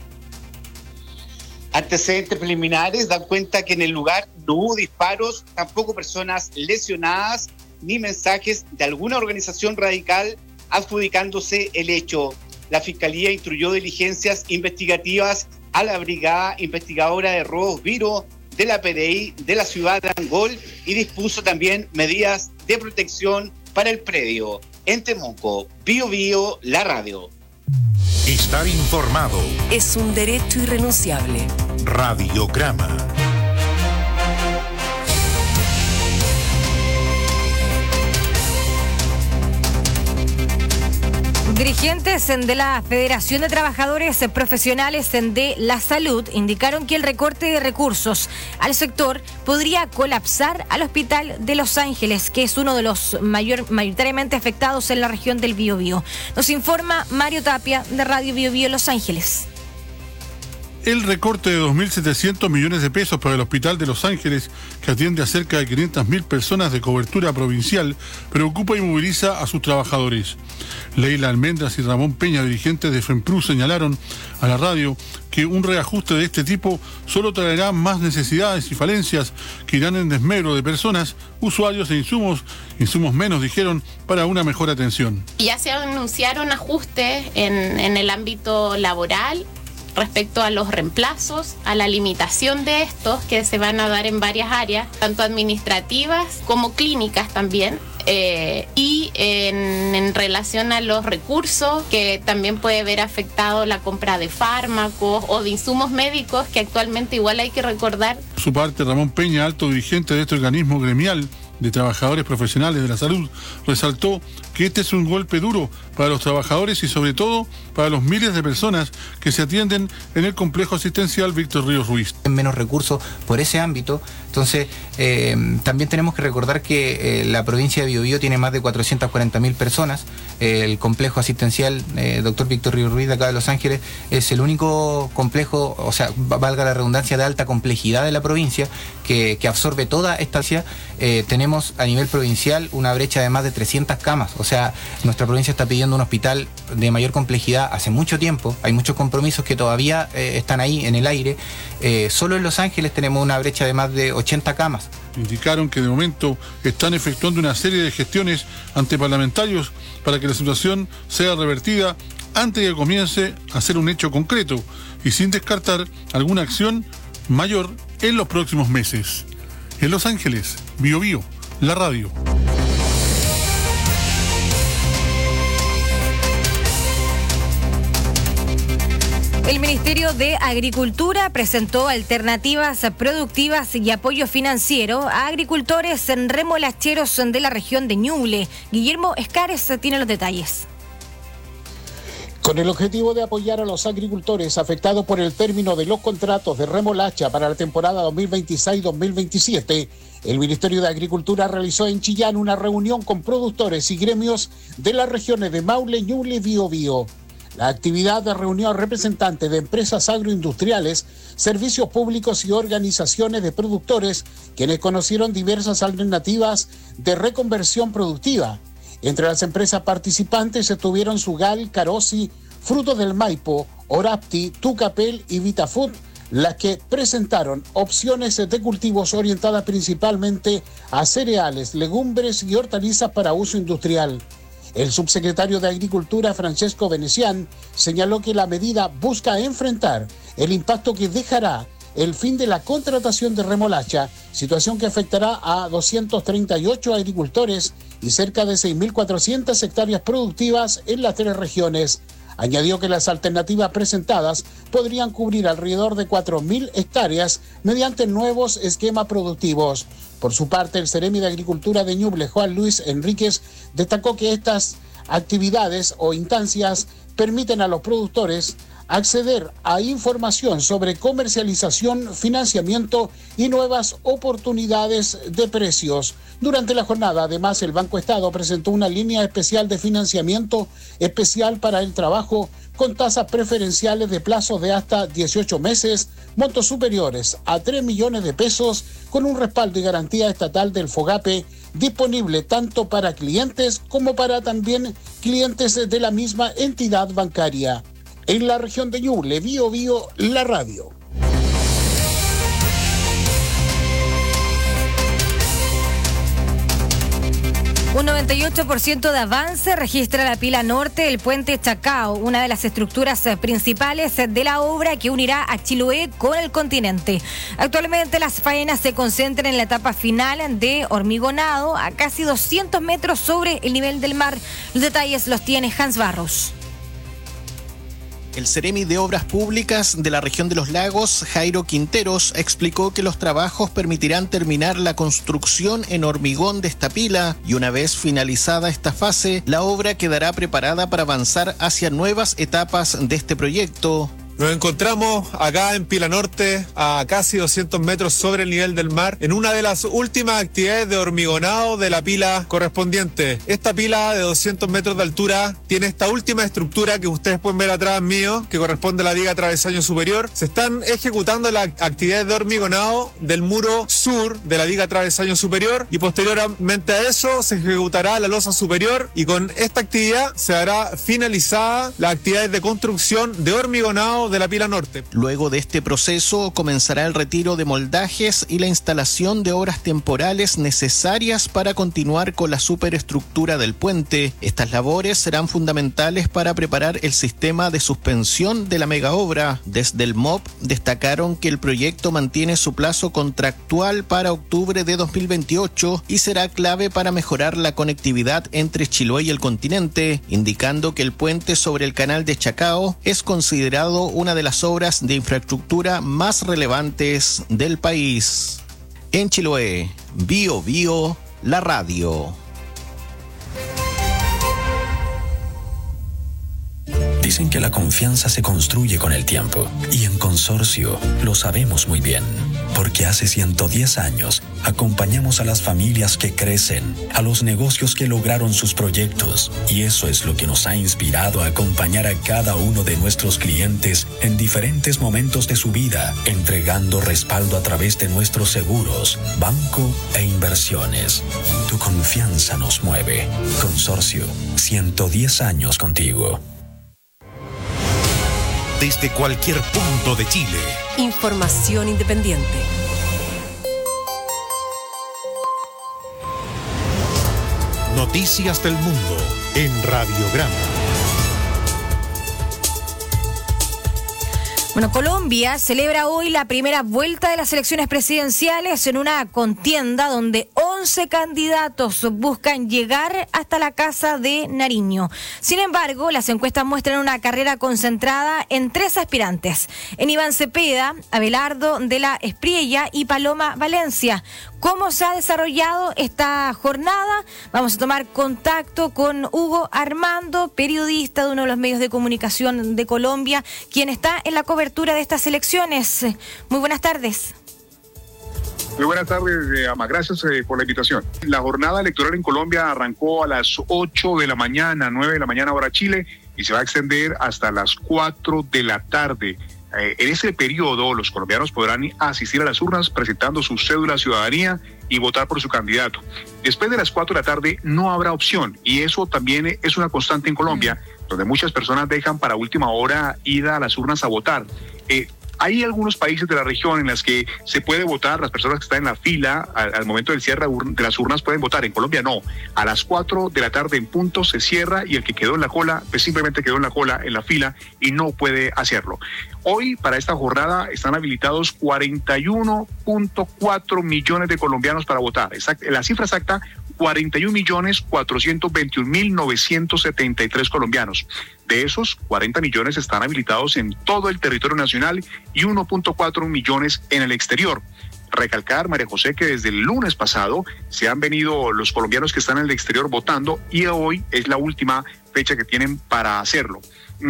Antecedentes preliminares dan cuenta que en el lugar no hubo disparos, tampoco personas lesionadas, ni mensajes de alguna organización radical adjudicándose el hecho. La Fiscalía instruyó diligencias investigativas a la Brigada Investigadora de Robos Viro de la PDI de la ciudad de Angol y dispuso también medidas de protección para el predio. En Temuco, Bío Bío, la radio. Estar informado es un derecho irrenunciable. Radiograma. Dirigentes de la Federación de Trabajadores Profesionales de la Salud indicaron que el recorte de recursos al sector podría colapsar al Hospital de Los Ángeles, que es uno de los mayoritariamente afectados en la región del Biobío. Nos informa Mario Tapia de Radio Biobío Los Ángeles. El recorte de 2.700 millones de pesos para el Hospital de Los Ángeles, que atiende a cerca de 500.000 personas de cobertura provincial, preocupa y moviliza a sus trabajadores. Leila Almendras y Ramón Peña, dirigentes de FEMPRU, señalaron a la radio que un reajuste de este tipo solo traerá más necesidades y falencias que irán en desmedro de personas, usuarios e insumos menos, dijeron, para una mejor atención. Ya se anunciaron ajustes en el ámbito laboral respecto a los reemplazos, a la limitación de estos que se van a dar en varias áreas, tanto administrativas como clínicas también. Y en relación a los recursos, que también puede ver afectado la compra de fármacos o de insumos médicos, que actualmente igual hay que recordar. Por su parte, Ramón Peña, alto dirigente de este organismo gremial de trabajadores profesionales de la salud, resaltó que este es un golpe duro para los trabajadores y sobre todo para los miles de personas que se atienden en el complejo asistencial Víctor Ríos Ruiz. Menos recursos por ese ámbito, entonces también tenemos que recordar que la provincia de Biobío tiene más de 440.000 personas. El complejo asistencial Dr. Víctor Ríos Ruiz de acá de Los Ángeles es el único complejo, o sea, valga la redundancia, de alta complejidad de la provincia que absorbe toda esta ciudad. Tenemos a nivel provincial una brecha de más de 300 camas, o sea, nuestra provincia está pidiendo un hospital de mayor complejidad hace mucho tiempo, hay muchos compromisos que todavía están ahí en el aire. Solo en Los Ángeles tenemos una brecha de más de 80 camas. Indicaron que de momento están efectuando una serie de gestiones ante parlamentarios para que la situación sea revertida antes de que comience a ser un hecho concreto y sin descartar alguna acción mayor en los próximos meses. En Los Ángeles, Bio Bio, la radio. El Ministerio de Agricultura presentó alternativas productivas y apoyo financiero a agricultores remolacheros de la región de Ñuble. Guillermo Escares tiene los detalles. Con el objetivo de apoyar a los agricultores afectados por el término de los contratos de remolacha para la temporada 2026-2027, el Ministerio de Agricultura realizó en Chillán una reunión con productores y gremios de las regiones de Maule, Ñuble y Biobío. La actividad reunió a representantes de empresas agroindustriales, servicios públicos y organizaciones de productores, quienes conocieron diversas alternativas de reconversión productiva. Entre las empresas participantes estuvieron Sugal, Carosi, Frutos del Maipo, Orapti, Tucapel y Vitafood, las que presentaron opciones de cultivos orientadas principalmente a cereales, legumbres y hortalizas para uso industrial. El subsecretario de Agricultura, Francesco Venecián, señaló que la medida busca enfrentar el impacto que dejará el fin de la contratación de remolacha, situación que afectará a 238 agricultores y cerca de 6.400 hectáreas productivas en las 3 regiones. Añadió que las alternativas presentadas podrían cubrir alrededor de 4.000 hectáreas mediante nuevos esquemas productivos. Por su parte, el Seremi de Agricultura de Ñuble, Juan Luis Enríquez, destacó que estas actividades o instancias permiten a los productores acceder a información sobre comercialización, financiamiento y nuevas oportunidades de precios. Durante la jornada, además, el Banco Estado presentó una línea especial de financiamiento especial para el trabajo con tasas preferenciales de plazos de hasta 18 meses, montos superiores a 3 millones de pesos, con un respaldo y garantía estatal del FOGAPE, disponible tanto para clientes como para también clientes de la misma entidad bancaria. En la región de Ñuble, Bio Bio, la radio. Un 98% de avance registra la pila norte del puente Chacao, una de las estructuras principales de la obra que unirá a Chiloé con el continente. Actualmente las faenas se concentran en la etapa final de hormigonado a casi 200 metros sobre el nivel del mar. Los detalles los tiene Hans Barros. El Seremi de Obras Públicas de la región de los Lagos, Jairo Quinteros, explicó que los trabajos permitirán terminar la construcción en hormigón de esta pila y una vez finalizada esta fase, la obra quedará preparada para avanzar hacia nuevas etapas de este proyecto. Nos encontramos acá en Pila Norte, a casi 200 metros sobre el nivel del mar, en una de las últimas actividades de hormigonado de la pila correspondiente. Esta pila de 200 metros de altura tiene esta última estructura que ustedes pueden ver atrás mío, que corresponde a la viga travesaño superior. Se están ejecutando las actividades de hormigonado del muro sur de la viga travesaño superior y posteriormente a eso se ejecutará la losa superior y con esta actividad se hará finalizada las actividades de construcción de hormigonado de la pila norte. Luego de este proceso comenzará el retiro de moldajes y la instalación de obras temporales necesarias para continuar con la superestructura del puente. Estas labores serán fundamentales para preparar el sistema de suspensión de la megaobra. Desde el MOP destacaron que el proyecto mantiene su plazo contractual para octubre de 2028 y será clave para mejorar la conectividad entre Chiloé y el continente, indicando que el puente sobre el canal de Chacao es considerado una de las obras de infraestructura más relevantes del país. En Chiloé, Bio Bio, la radio. Dicen que la confianza se construye con el tiempo y en Consorcio lo sabemos muy bien, porque hace 110 años acompañamos a las familias que crecen, a los negocios que lograron sus proyectos y eso es lo que nos ha inspirado a acompañar a cada uno de nuestros clientes en diferentes momentos de su vida, entregando respaldo a través de nuestros seguros, banco e inversiones. Tu confianza nos mueve. Consorcio, 110 años contigo. Desde cualquier punto de Chile. Información independiente. Noticias del mundo en Radiograma. Bueno, Colombia celebra hoy la primera vuelta de las elecciones presidenciales en una contienda donde 11 candidatos buscan llegar hasta la Casa de Nariño. Sin embargo, las encuestas muestran una carrera concentrada en 3 aspirantes, en Iván Cepeda, Abelardo de la Espriella y Paloma Valencia. ¿Cómo se ha desarrollado esta jornada? Vamos a tomar contacto con Hugo Armando, periodista de uno de los medios de comunicación de Colombia, quien está en la cobertura de estas elecciones. Muy buenas tardes. Muy buenas tardes, Ama. Gracias por la invitación. La jornada electoral en Colombia arrancó a las 8 de la mañana, 9 de la mañana hora Chile, y se va a extender hasta las 4 de la tarde. En ese periodo, los colombianos podrán asistir a las urnas presentando su cédula de ciudadanía y votar por su candidato. Después de las 4 de la tarde no habrá opción, y eso también es una constante en Colombia, donde muchas personas dejan para última hora ir a las urnas a votar. Hay algunos países de la región en las que se puede votar, las personas que están en la fila al momento del cierre de las urnas pueden votar. En Colombia no. A las 4 de la tarde en punto se cierra y el que quedó en la cola, pues simplemente quedó en la cola, en la fila, y no puede hacerlo. Hoy, para esta jornada, están habilitados 41.4 millones de colombianos para votar. La cifra exacta, 41.421.973 colombianos. De esos, 40 millones están habilitados en todo el territorio nacional y 1.4 millones en el exterior. Recalcar, María José, que desde el lunes pasado se han venido los colombianos que están en el exterior votando, y hoy es la última fecha que tienen para hacerlo.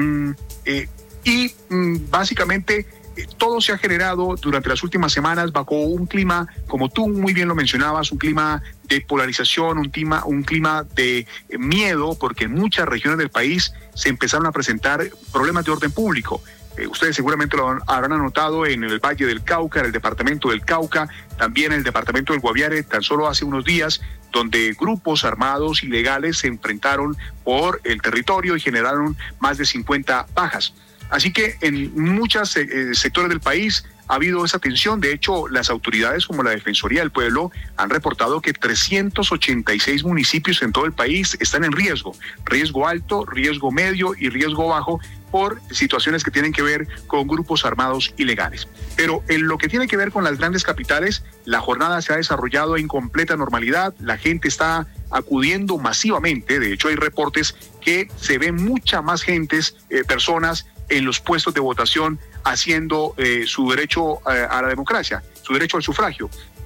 Básicamente todo se ha generado durante las últimas semanas bajo un clima, como tú muy bien lo mencionabas, un clima de polarización, un clima de miedo, porque en muchas regiones del país se empezaron a presentar problemas de orden público. Ustedes seguramente lo habrán anotado en el Valle del Cauca, en el departamento del Cauca, también en el departamento del Guaviare, tan solo hace unos días, donde grupos armados ilegales se enfrentaron por el territorio y generaron más de 50 bajas. Así que en muchos sectores del país ha habido esa tensión. De hecho, las autoridades como la Defensoría del Pueblo han reportado que 386 municipios en todo el país están en riesgo alto, riesgo medio y riesgo bajo, por situaciones que tienen que ver con grupos armados ilegales. Pero en lo que tiene que ver con las grandes capitales, la jornada se ha desarrollado en completa normalidad, la gente está acudiendo masivamente. De hecho, hay reportes que se ven mucha más personas en los puestos de votación haciendo su derecho a la democracia, su derecho al sufragio.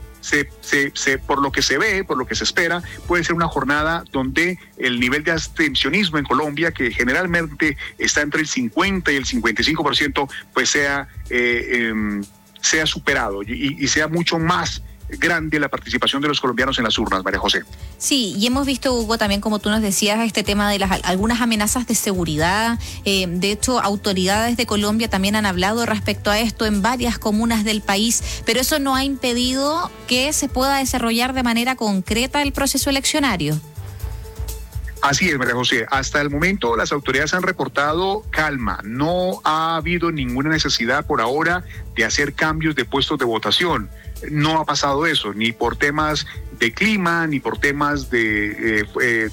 Por lo que se ve, por lo que se espera, puede ser una jornada donde el nivel de abstencionismo en Colombia, que generalmente está entre el 50 y el 55%, pues sea superado y sea mucho más grande la participación de los colombianos en las urnas, María José. Sí, y hemos visto, Hugo, también, como tú nos decías, este tema de algunas amenazas de seguridad. De hecho, autoridades de Colombia también han hablado respecto a esto en varias comunas del país, pero eso no ha impedido que se pueda desarrollar de manera concreta el proceso eleccionario. Así es, María José. Hasta el momento las autoridades han reportado calma. No ha habido ninguna necesidad por ahora de hacer cambios de puestos de votación. No ha pasado eso, ni por temas de clima, ni por temas de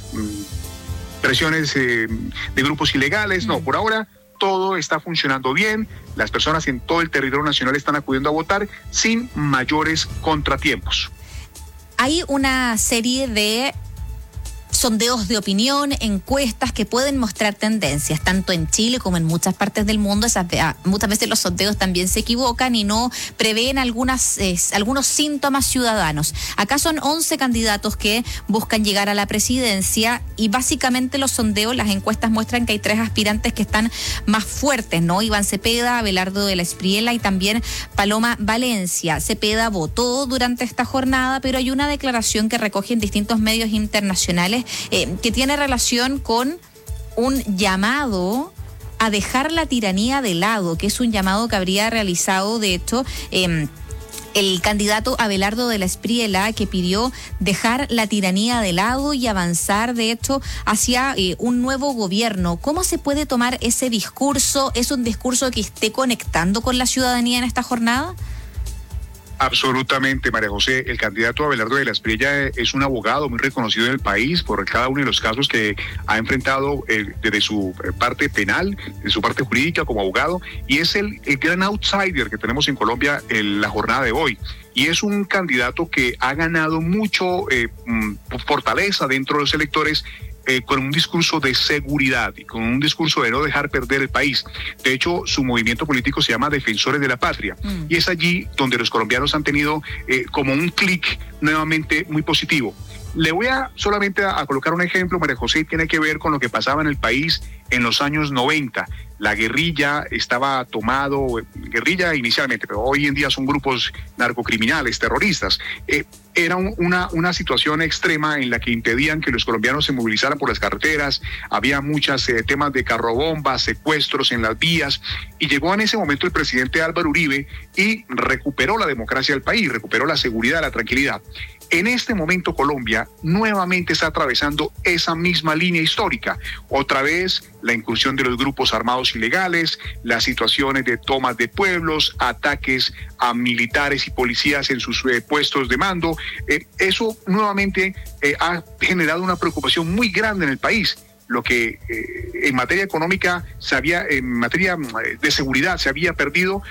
presiones de grupos ilegales. No, por ahora todo está funcionando bien. Las personas en todo el territorio nacional están acudiendo a votar sin mayores contratiempos. Hay una serie de sondeos de opinión, encuestas que pueden mostrar tendencias, tanto en Chile como en muchas partes del mundo. Muchas veces los sondeos también se equivocan y no prevén algunos síntomas ciudadanos. Acá son 11 candidatos que buscan llegar a la presidencia y básicamente los sondeos, las encuestas muestran que hay 3 aspirantes que están más fuertes, ¿no? Iván Cepeda, Abelardo de la Espriella y también Paloma Valencia. Cepeda votó durante esta jornada, pero hay una declaración que recoge en distintos medios internacionales que tiene relación con un llamado a dejar la tiranía de lado, que es un llamado que habría realizado, de hecho, el candidato Abelardo de la Espriella, que pidió dejar la tiranía de lado y avanzar, de hecho, hacia un nuevo gobierno. ¿Cómo se puede tomar ese discurso? ¿Es un discurso que esté conectando con la ciudadanía en esta jornada? Absolutamente, María José. El candidato Abelardo de la Espriella es un abogado muy reconocido en el país por cada uno de los casos que ha enfrentado desde su parte penal, de su parte jurídica como abogado, y es el gran outsider que tenemos en Colombia en la jornada de hoy. Y es un candidato que ha ganado mucho fortaleza dentro de los electores, con un discurso de seguridad y con un discurso de no dejar perder el país. De hecho, su movimiento político se llama Defensores de la Patria, y es allí donde los colombianos han tenido como un clic nuevamente muy positivo. Le voy solamente a colocar un ejemplo, María José, tiene que ver con lo que pasaba en el país en los años 90. La guerrilla estaba guerrilla inicialmente, pero hoy en día son grupos narcocriminales, terroristas. Era una situación extrema en la que impedían que los colombianos se movilizaran por las carreteras, había muchos temas de carrobombas, secuestros en las vías, y llegó en ese momento el presidente Álvaro Uribe y recuperó la democracia del país, recuperó la seguridad, la tranquilidad. En este momento Colombia nuevamente está atravesando esa misma línea histórica. Otra vez la incursión de los grupos armados ilegales, las situaciones de tomas de pueblos, ataques a militares y policías en sus puestos de mando. Eso nuevamente ha generado una preocupación muy grande en el país. Lo que en materia económica en materia de seguridad se había perdido,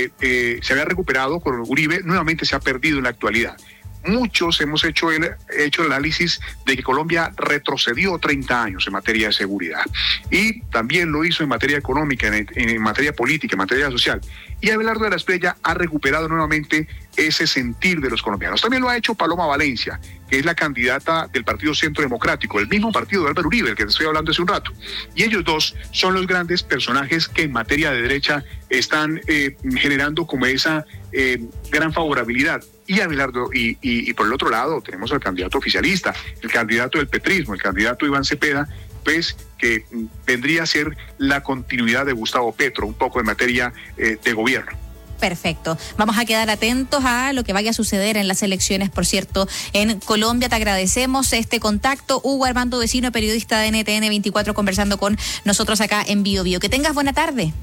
se había recuperado con Uribe, nuevamente se ha perdido en la actualidad. Muchos hemos hecho el análisis de que Colombia retrocedió 30 años en materia de seguridad, y también lo hizo en materia económica, en materia política, en materia social. Y Abelardo de la Espriella ha recuperado nuevamente ese sentir de los colombianos. También lo ha hecho Paloma Valencia, que es la candidata del Partido Centro Democrático, el mismo partido de Álvaro Uribe, el que te estoy hablando hace un rato. Y ellos dos son los grandes personajes que en materia de derecha están generando como esa gran favorabilidad. Y Abelardo, y por el otro lado tenemos al candidato oficialista, el candidato del petrismo, el candidato Iván Cepeda, pues que vendría a ser la continuidad de Gustavo Petro, un poco en materia de gobierno. Perfecto. Vamos a quedar atentos a lo que vaya a suceder en las elecciones, por cierto, en Colombia. Te agradecemos este contacto. Hugo Armando Vecino, periodista de NTN 24, conversando con nosotros acá en Bio Bio. Que tengas buena tarde.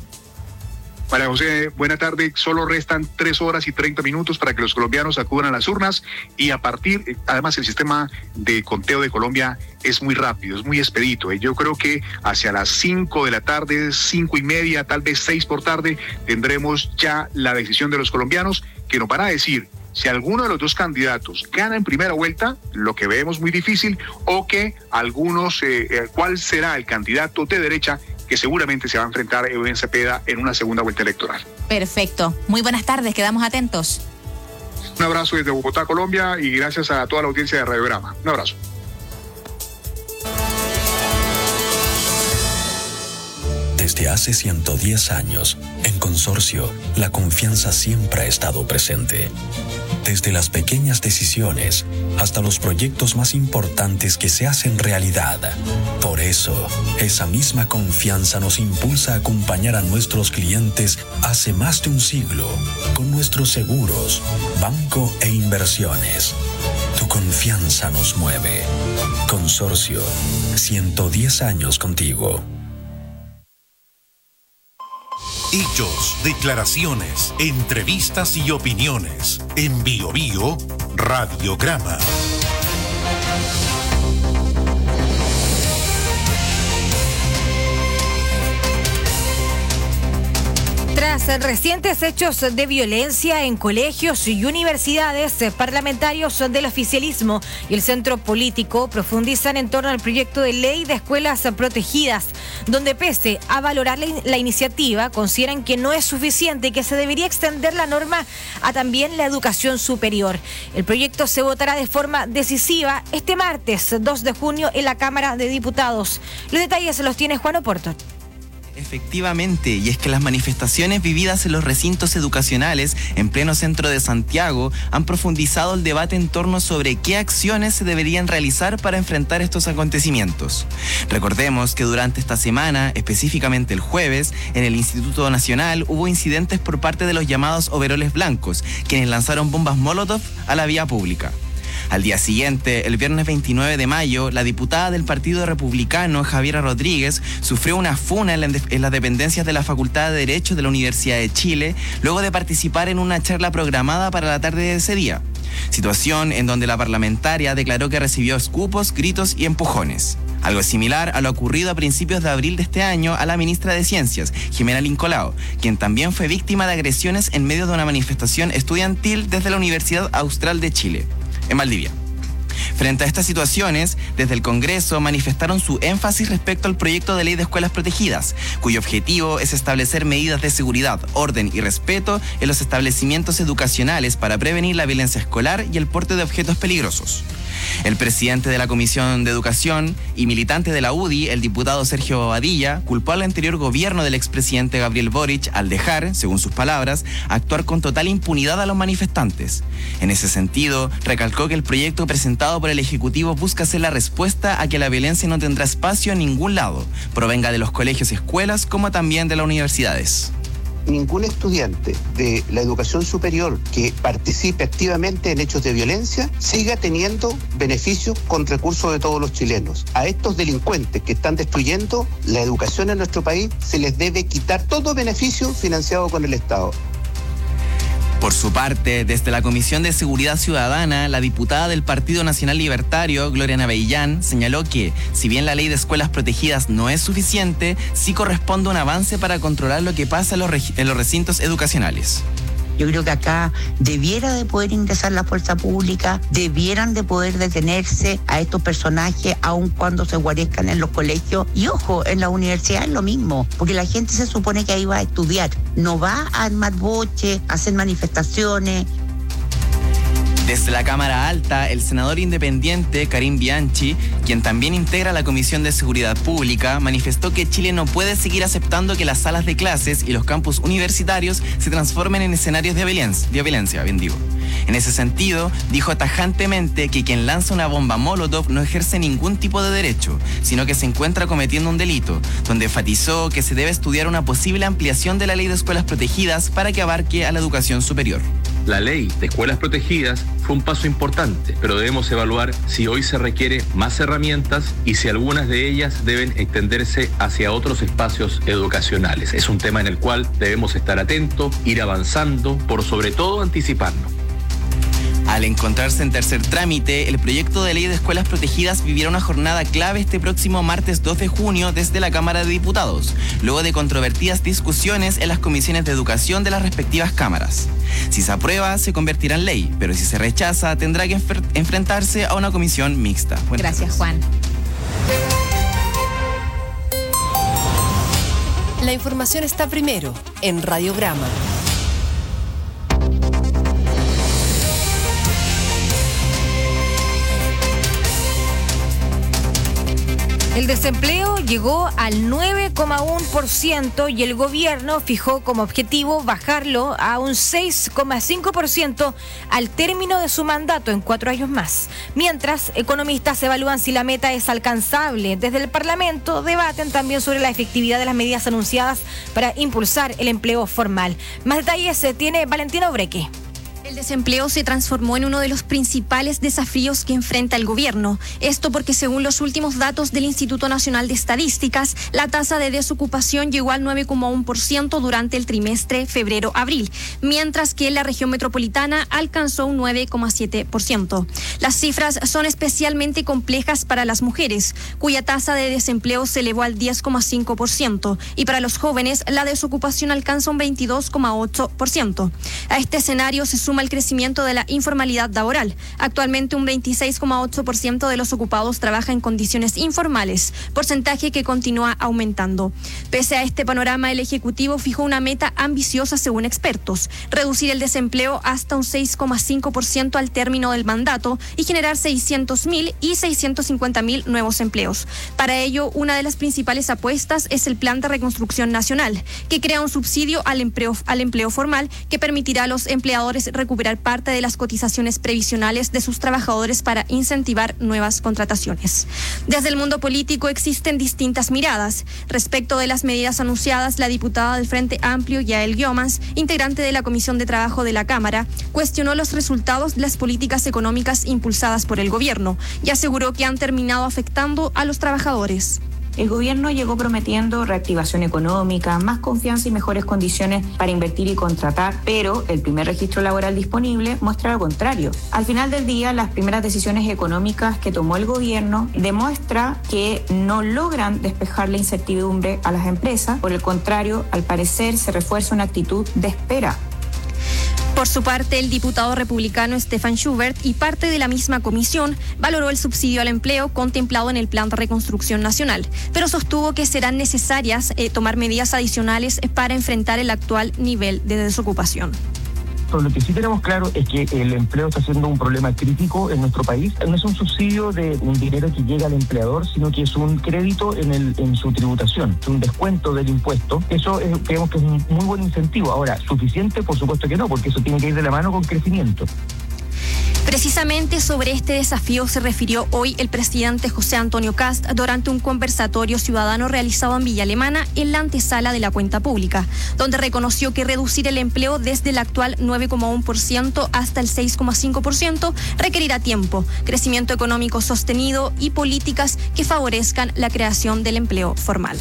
María José, buena tarde. Solo restan 3 horas y 30 minutos para que los colombianos acudan a las urnas, y además el sistema de conteo de Colombia es muy rápido, es muy expedito. Yo creo que hacia las 5 de la tarde, 5:30, tal vez 6 por tarde, tendremos ya la decisión de los colombianos, que nos van a decir si alguno de los dos candidatos gana en primera vuelta, lo que vemos muy difícil, o que cuál será el candidato de derecha que seguramente se va a enfrentar a Iván Cepeda en una segunda vuelta electoral. Perfecto. Muy buenas tardes, quedamos atentos. Un abrazo desde Bogotá, Colombia, y gracias a toda la audiencia de Radiograma. Un abrazo. Desde hace 110 años, en Consorcio, la confianza siempre ha estado presente. Desde las pequeñas decisiones hasta los proyectos más importantes que se hacen realidad. Por eso, esa misma confianza nos impulsa a acompañar a nuestros clientes hace más de un siglo con nuestros seguros, banco e inversiones. Tu confianza nos mueve. Consorcio, 110 años contigo. Hechos, declaraciones, entrevistas y opiniones. En Bio Bio, Radiograma. Tras recientes hechos de violencia en colegios y universidades, parlamentarios del oficialismo y el centro político profundizan en torno al proyecto de ley de escuelas protegidas, donde pese a valorar la iniciativa, consideran que no es suficiente y que se debería extender la norma a también la educación superior. El proyecto se votará de forma decisiva este martes 2 de junio en la Cámara de Diputados. Los detalles los tiene Juan Oporto. Efectivamente, y es que las manifestaciones vividas en los recintos educacionales en pleno centro de Santiago han profundizado el debate en torno sobre qué acciones se deberían realizar para enfrentar estos acontecimientos. Recordemos que durante esta semana, específicamente el jueves, en el Instituto Nacional hubo incidentes por parte de los llamados overoles blancos, quienes lanzaron bombas Molotov a la vía pública. Al día siguiente, el viernes 29 de mayo, la diputada del Partido Republicano, Javiera Rodríguez, sufrió una funa en las dependencias de la Facultad de Derecho de la Universidad de Chile, luego de participar en una charla programada para la tarde de ese día. Situación en donde la parlamentaria declaró que recibió escupos, gritos y empujones. Algo similar a lo ocurrido a principios de abril de este año a la ministra de Ciencias, Jimena Lincolao, quien también fue víctima de agresiones en medio de una manifestación estudiantil desde la Universidad Austral de Chile, en Valdivia. Frente a estas situaciones, desde el Congreso manifestaron su énfasis respecto al proyecto de ley de escuelas protegidas, cuyo objetivo es establecer medidas de seguridad, orden y respeto en los establecimientos educacionales para prevenir la violencia escolar y el porte de objetos peligrosos. El presidente de la Comisión de Educación y militante de la UDI, el diputado Sergio Bobadilla, culpó al anterior gobierno del expresidente Gabriel Boric al dejar, según sus palabras, actuar con total impunidad a los manifestantes. En ese sentido, recalcó que el proyecto presentado por el Ejecutivo busca ser la respuesta a que la violencia no tendrá espacio en ningún lado, provenga de los colegios y escuelas como también de las universidades. Ningún estudiante de la educación superior que participe activamente en hechos de violencia siga teniendo beneficios con recursos de todos los chilenos. A estos delincuentes que están destruyendo la educación en nuestro país se les debe quitar todo beneficio financiado con el Estado. Por su parte, desde la Comisión de Seguridad Ciudadana, la diputada del Partido Nacional Libertario, Gloria Navellán, señaló que, si bien la ley de escuelas protegidas no es suficiente, sí corresponde un avance para controlar lo que pasa en los recintos educacionales. Yo creo que acá debiera de poder ingresar la fuerza pública, debieran de poder detenerse a estos personajes aun cuando se guarezcan en los colegios. Y ojo, en la universidad es lo mismo, porque la gente se supone que ahí va a estudiar, no va a armar boche, a hacer manifestaciones. Desde la Cámara Alta, el senador independiente Karim Bianchi, quien también integra la Comisión de Seguridad Pública, manifestó que Chile no puede seguir aceptando que las salas de clases y los campus universitarios se transformen en escenarios de violencia. En ese sentido, dijo tajantemente que quien lanza una bomba Molotov no ejerce ningún tipo de derecho, sino que se encuentra cometiendo un delito, donde enfatizó que se debe estudiar una posible ampliación de la ley de escuelas protegidas para que abarque a la educación superior. La ley de escuelas protegidas fue un paso importante, pero debemos evaluar si hoy se requiere más herramientas y si algunas de ellas deben extenderse hacia otros espacios educacionales. Es un tema en el cual debemos estar atentos, ir avanzando, por sobre todo anticiparnos. Al encontrarse en tercer trámite, el proyecto de ley de escuelas protegidas vivirá una jornada clave este próximo martes 2 de junio desde la Cámara de Diputados, luego de controvertidas discusiones en las comisiones de educación de las respectivas cámaras. Si se aprueba, se convertirá en ley, pero si se rechaza, tendrá que enfrentarse a una comisión mixta. Gracias, Juan. La información está primero en Radiograma. El desempleo llegó al 9,1% y el gobierno fijó como objetivo bajarlo a un 6,5% al término de su mandato en 4 años más. Mientras, economistas evalúan si la meta es alcanzable. Desde el Parlamento debaten también sobre la efectividad de las medidas anunciadas para impulsar el empleo formal. Más detalles tiene Valentina Obreque. El desempleo se transformó en uno de los principales desafíos que enfrenta el gobierno. Esto porque, según los últimos datos del Instituto Nacional de Estadísticas, la tasa de desocupación llegó al 9,1% durante el trimestre febrero-abril, mientras que en la región metropolitana alcanzó un 9,7%. Las cifras son especialmente complejas para las mujeres, cuya tasa de desempleo se elevó al 10,5%, y para los jóvenes la desocupación alcanza un 22,8%. A este escenario se suma el crecimiento de la informalidad laboral. Actualmente un 26,8% de los ocupados trabaja en condiciones informales, porcentaje que continúa aumentando. Pese a este panorama, el Ejecutivo fijó una meta ambiciosa según expertos: reducir el desempleo hasta un 6,5% al término del mandato y generar 600.000 y 650.000 nuevos empleos. Para ello, una de las principales apuestas es el Plan de Reconstrucción Nacional, que crea un subsidio al empleo formal que permitirá a los empleadores recuperar recuperar parte de las cotizaciones previsionales de sus trabajadores para incentivar nuevas contrataciones. Desde el mundo político existen distintas miradas. Respecto de las medidas anunciadas, la diputada del Frente Amplio, Yael Guiomans, integrante de la Comisión de Trabajo de la Cámara, cuestionó los resultados de las políticas económicas impulsadas por el gobierno y aseguró que han terminado afectando a los trabajadores. El gobierno llegó prometiendo reactivación económica, más confianza y mejores condiciones para invertir y contratar, pero el primer registro laboral disponible muestra lo contrario. Al final del día, las primeras decisiones económicas que tomó el gobierno demuestra que no logran despejar la incertidumbre a las empresas. Por el contrario, al parecer se refuerza una actitud de espera. Por su parte, el diputado republicano Stefan Schubert y parte de la misma comisión valoró el subsidio al empleo contemplado en el Plan de Reconstrucción Nacional, pero sostuvo que serán necesarias tomar medidas adicionales para enfrentar el actual nivel de desocupación. Pero lo que sí tenemos claro es que el empleo está siendo un problema crítico en nuestro país. No es un subsidio de un dinero que llega al empleador, sino que es un crédito en su tributación, es un descuento del impuesto. Eso creemos que es un muy buen incentivo. Ahora, ¿suficiente? Por supuesto que no, porque eso tiene que ir de la mano con crecimiento. Precisamente sobre este desafío se refirió hoy el presidente José Antonio Kast durante un conversatorio ciudadano realizado en Villa Alemana en la antesala de la cuenta pública, donde reconoció que reducir el empleo desde el actual 9,1% hasta el 6,5% requerirá tiempo, crecimiento económico sostenido y políticas que favorezcan la creación del empleo formal.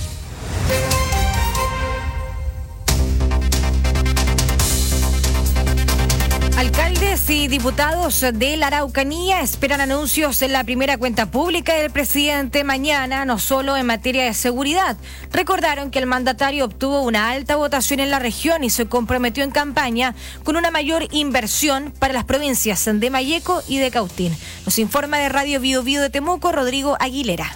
Alcaldes y diputados de la Araucanía esperan anuncios en la primera cuenta pública del presidente mañana, no solo en materia de seguridad. Recordaron que el mandatario obtuvo una alta votación en la región y se comprometió en campaña con una mayor inversión para las provincias de Malleco y de Cautín. Nos informa de Radio Bio Bio de Temuco, Rodrigo Aguilera.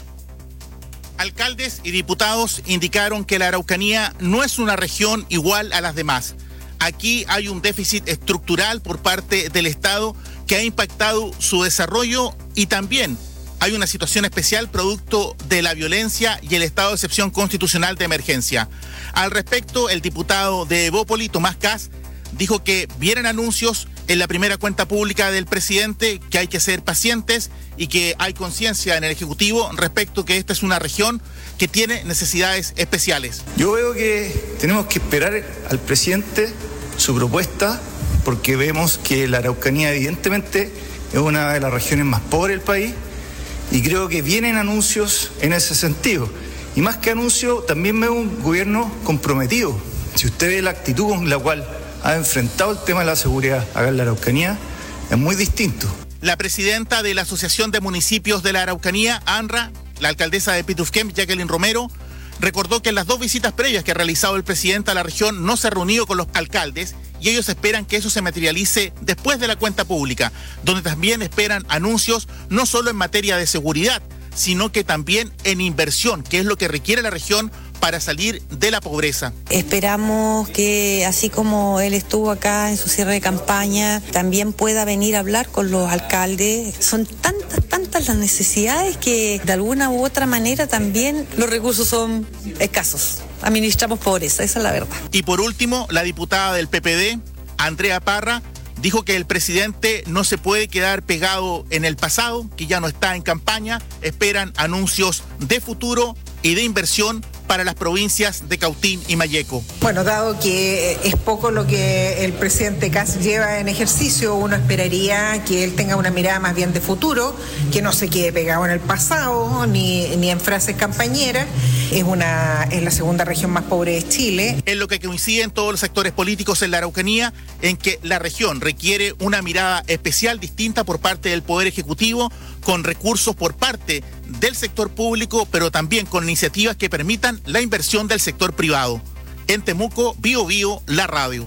Alcaldes y diputados indicaron que la Araucanía no es una región igual a las demás. Aquí hay un déficit estructural por parte del Estado que ha impactado su desarrollo y también hay una situación especial producto de la violencia y el estado de excepción constitucional de emergencia. Al respecto, el diputado de Evópoli, Tomás Kass, dijo que vienen anuncios en la primera cuenta pública del presidente, que hay que ser pacientes y que hay conciencia en el Ejecutivo respecto que esta es una región que tiene necesidades especiales. Yo veo que tenemos que esperar al presidente su propuesta, porque vemos que la Araucanía evidentemente es una de las regiones más pobres del país y creo que vienen anuncios en ese sentido. Y más que anuncios, también veo un gobierno comprometido. Si usted ve la actitud con la cual ha enfrentado el tema de la seguridad acá en la Araucanía, es muy distinto. La presidenta de la Asociación de Municipios de la Araucanía, ANRA, la alcaldesa de Pitufquem, Jacqueline Romero, recordó que en las 2 visitas previas que ha realizado el presidente a la región no se ha reunido con los alcaldes y ellos esperan que eso se materialice después de la cuenta pública, donde también esperan anuncios no solo en materia de seguridad, sino que también en inversión, que es lo que requiere la región para salir de la pobreza. Esperamos que, así como él estuvo acá en su cierre de campaña, también pueda venir a hablar con los alcaldes. Son tantas las necesidades que de alguna u otra manera también los recursos son escasos. Administramos pobreza, esa es la verdad. Y por último, la diputada del PPD, Andrea Parra, dijo que el presidente no se puede quedar pegado en el pasado, que ya no está en campaña, esperan anuncios de futuro y de inversión para las provincias de Cautín y Malleco. Bueno, dado que es poco lo que el presidente Kast lleva en ejercicio, uno esperaría que él tenga una mirada más bien de futuro, que no se quede pegado en el pasado ni en frases campañeras. Es la segunda región más pobre de Chile. En lo que coinciden todos los sectores políticos en la Araucanía, en que la región requiere una mirada especial, distinta por parte del Poder Ejecutivo, con recursos por parte del sector público, pero también con iniciativas que permitan la inversión del sector privado. En Temuco, Bio Bio, la radio.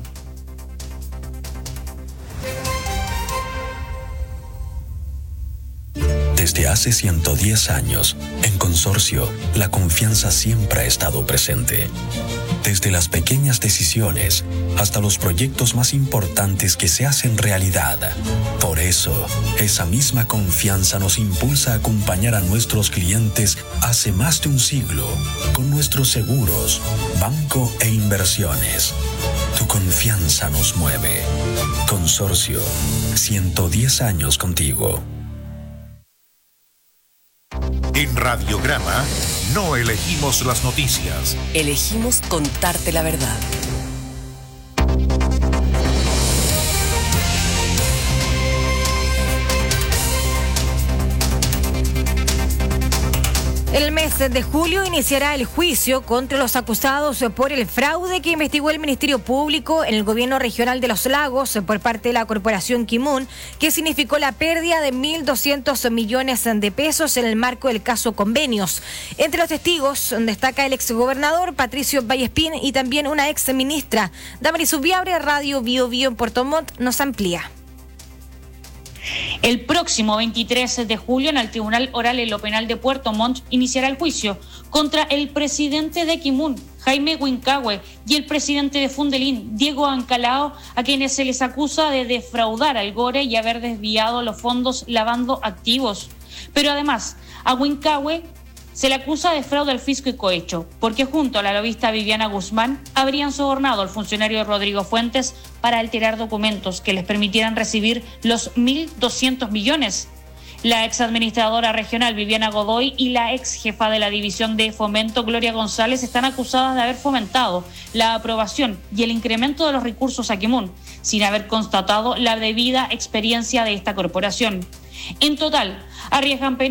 Desde hace 110 años, en Consorcio, la confianza siempre ha estado presente. Desde las pequeñas decisiones hasta los proyectos más importantes que se hacen realidad. Por eso, esa misma confianza nos impulsa a acompañar a nuestros clientes hace más de un siglo con nuestros seguros, banco e inversiones. Tu confianza nos mueve. Consorcio, 110 años contigo. En Radiograma no elegimos las noticias. Elegimos contarte la verdad. El mes de julio iniciará el juicio contra los acusados por el fraude que investigó el Ministerio Público en el Gobierno Regional de Los Lagos por parte de la Corporación Kimun, que significó la pérdida de 1.200 millones de pesos en el marco del caso Convenios. Entre los testigos destaca el exgobernador Patricio Vallespín y también una exministra. Damaris Ubiabre, Radio Bio Bio en Puerto Montt, nos amplía. El próximo 23 de julio en el Tribunal Oral en lo Penal de Puerto Montt iniciará el juicio contra el presidente de Kimun, Jaime Huincahue, y el presidente de Fundelín, Diego Ancalao, a quienes se les acusa de defraudar al Gore y haber desviado los fondos lavando activos. Pero además, a Huincahue se le acusa de fraude al fisco y cohecho, porque junto a la lobista Viviana Guzmán habrían sobornado al funcionario Rodrigo Fuentes para alterar documentos que les permitieran recibir los 1.200 millones. La exadministradora regional Viviana Godoy y la ex jefa de la división de fomento Gloria González están acusadas de haber fomentado la aprobación y el incremento de los recursos a Kimun, sin haber constatado la debida experiencia de esta corporación. En total, arriesgan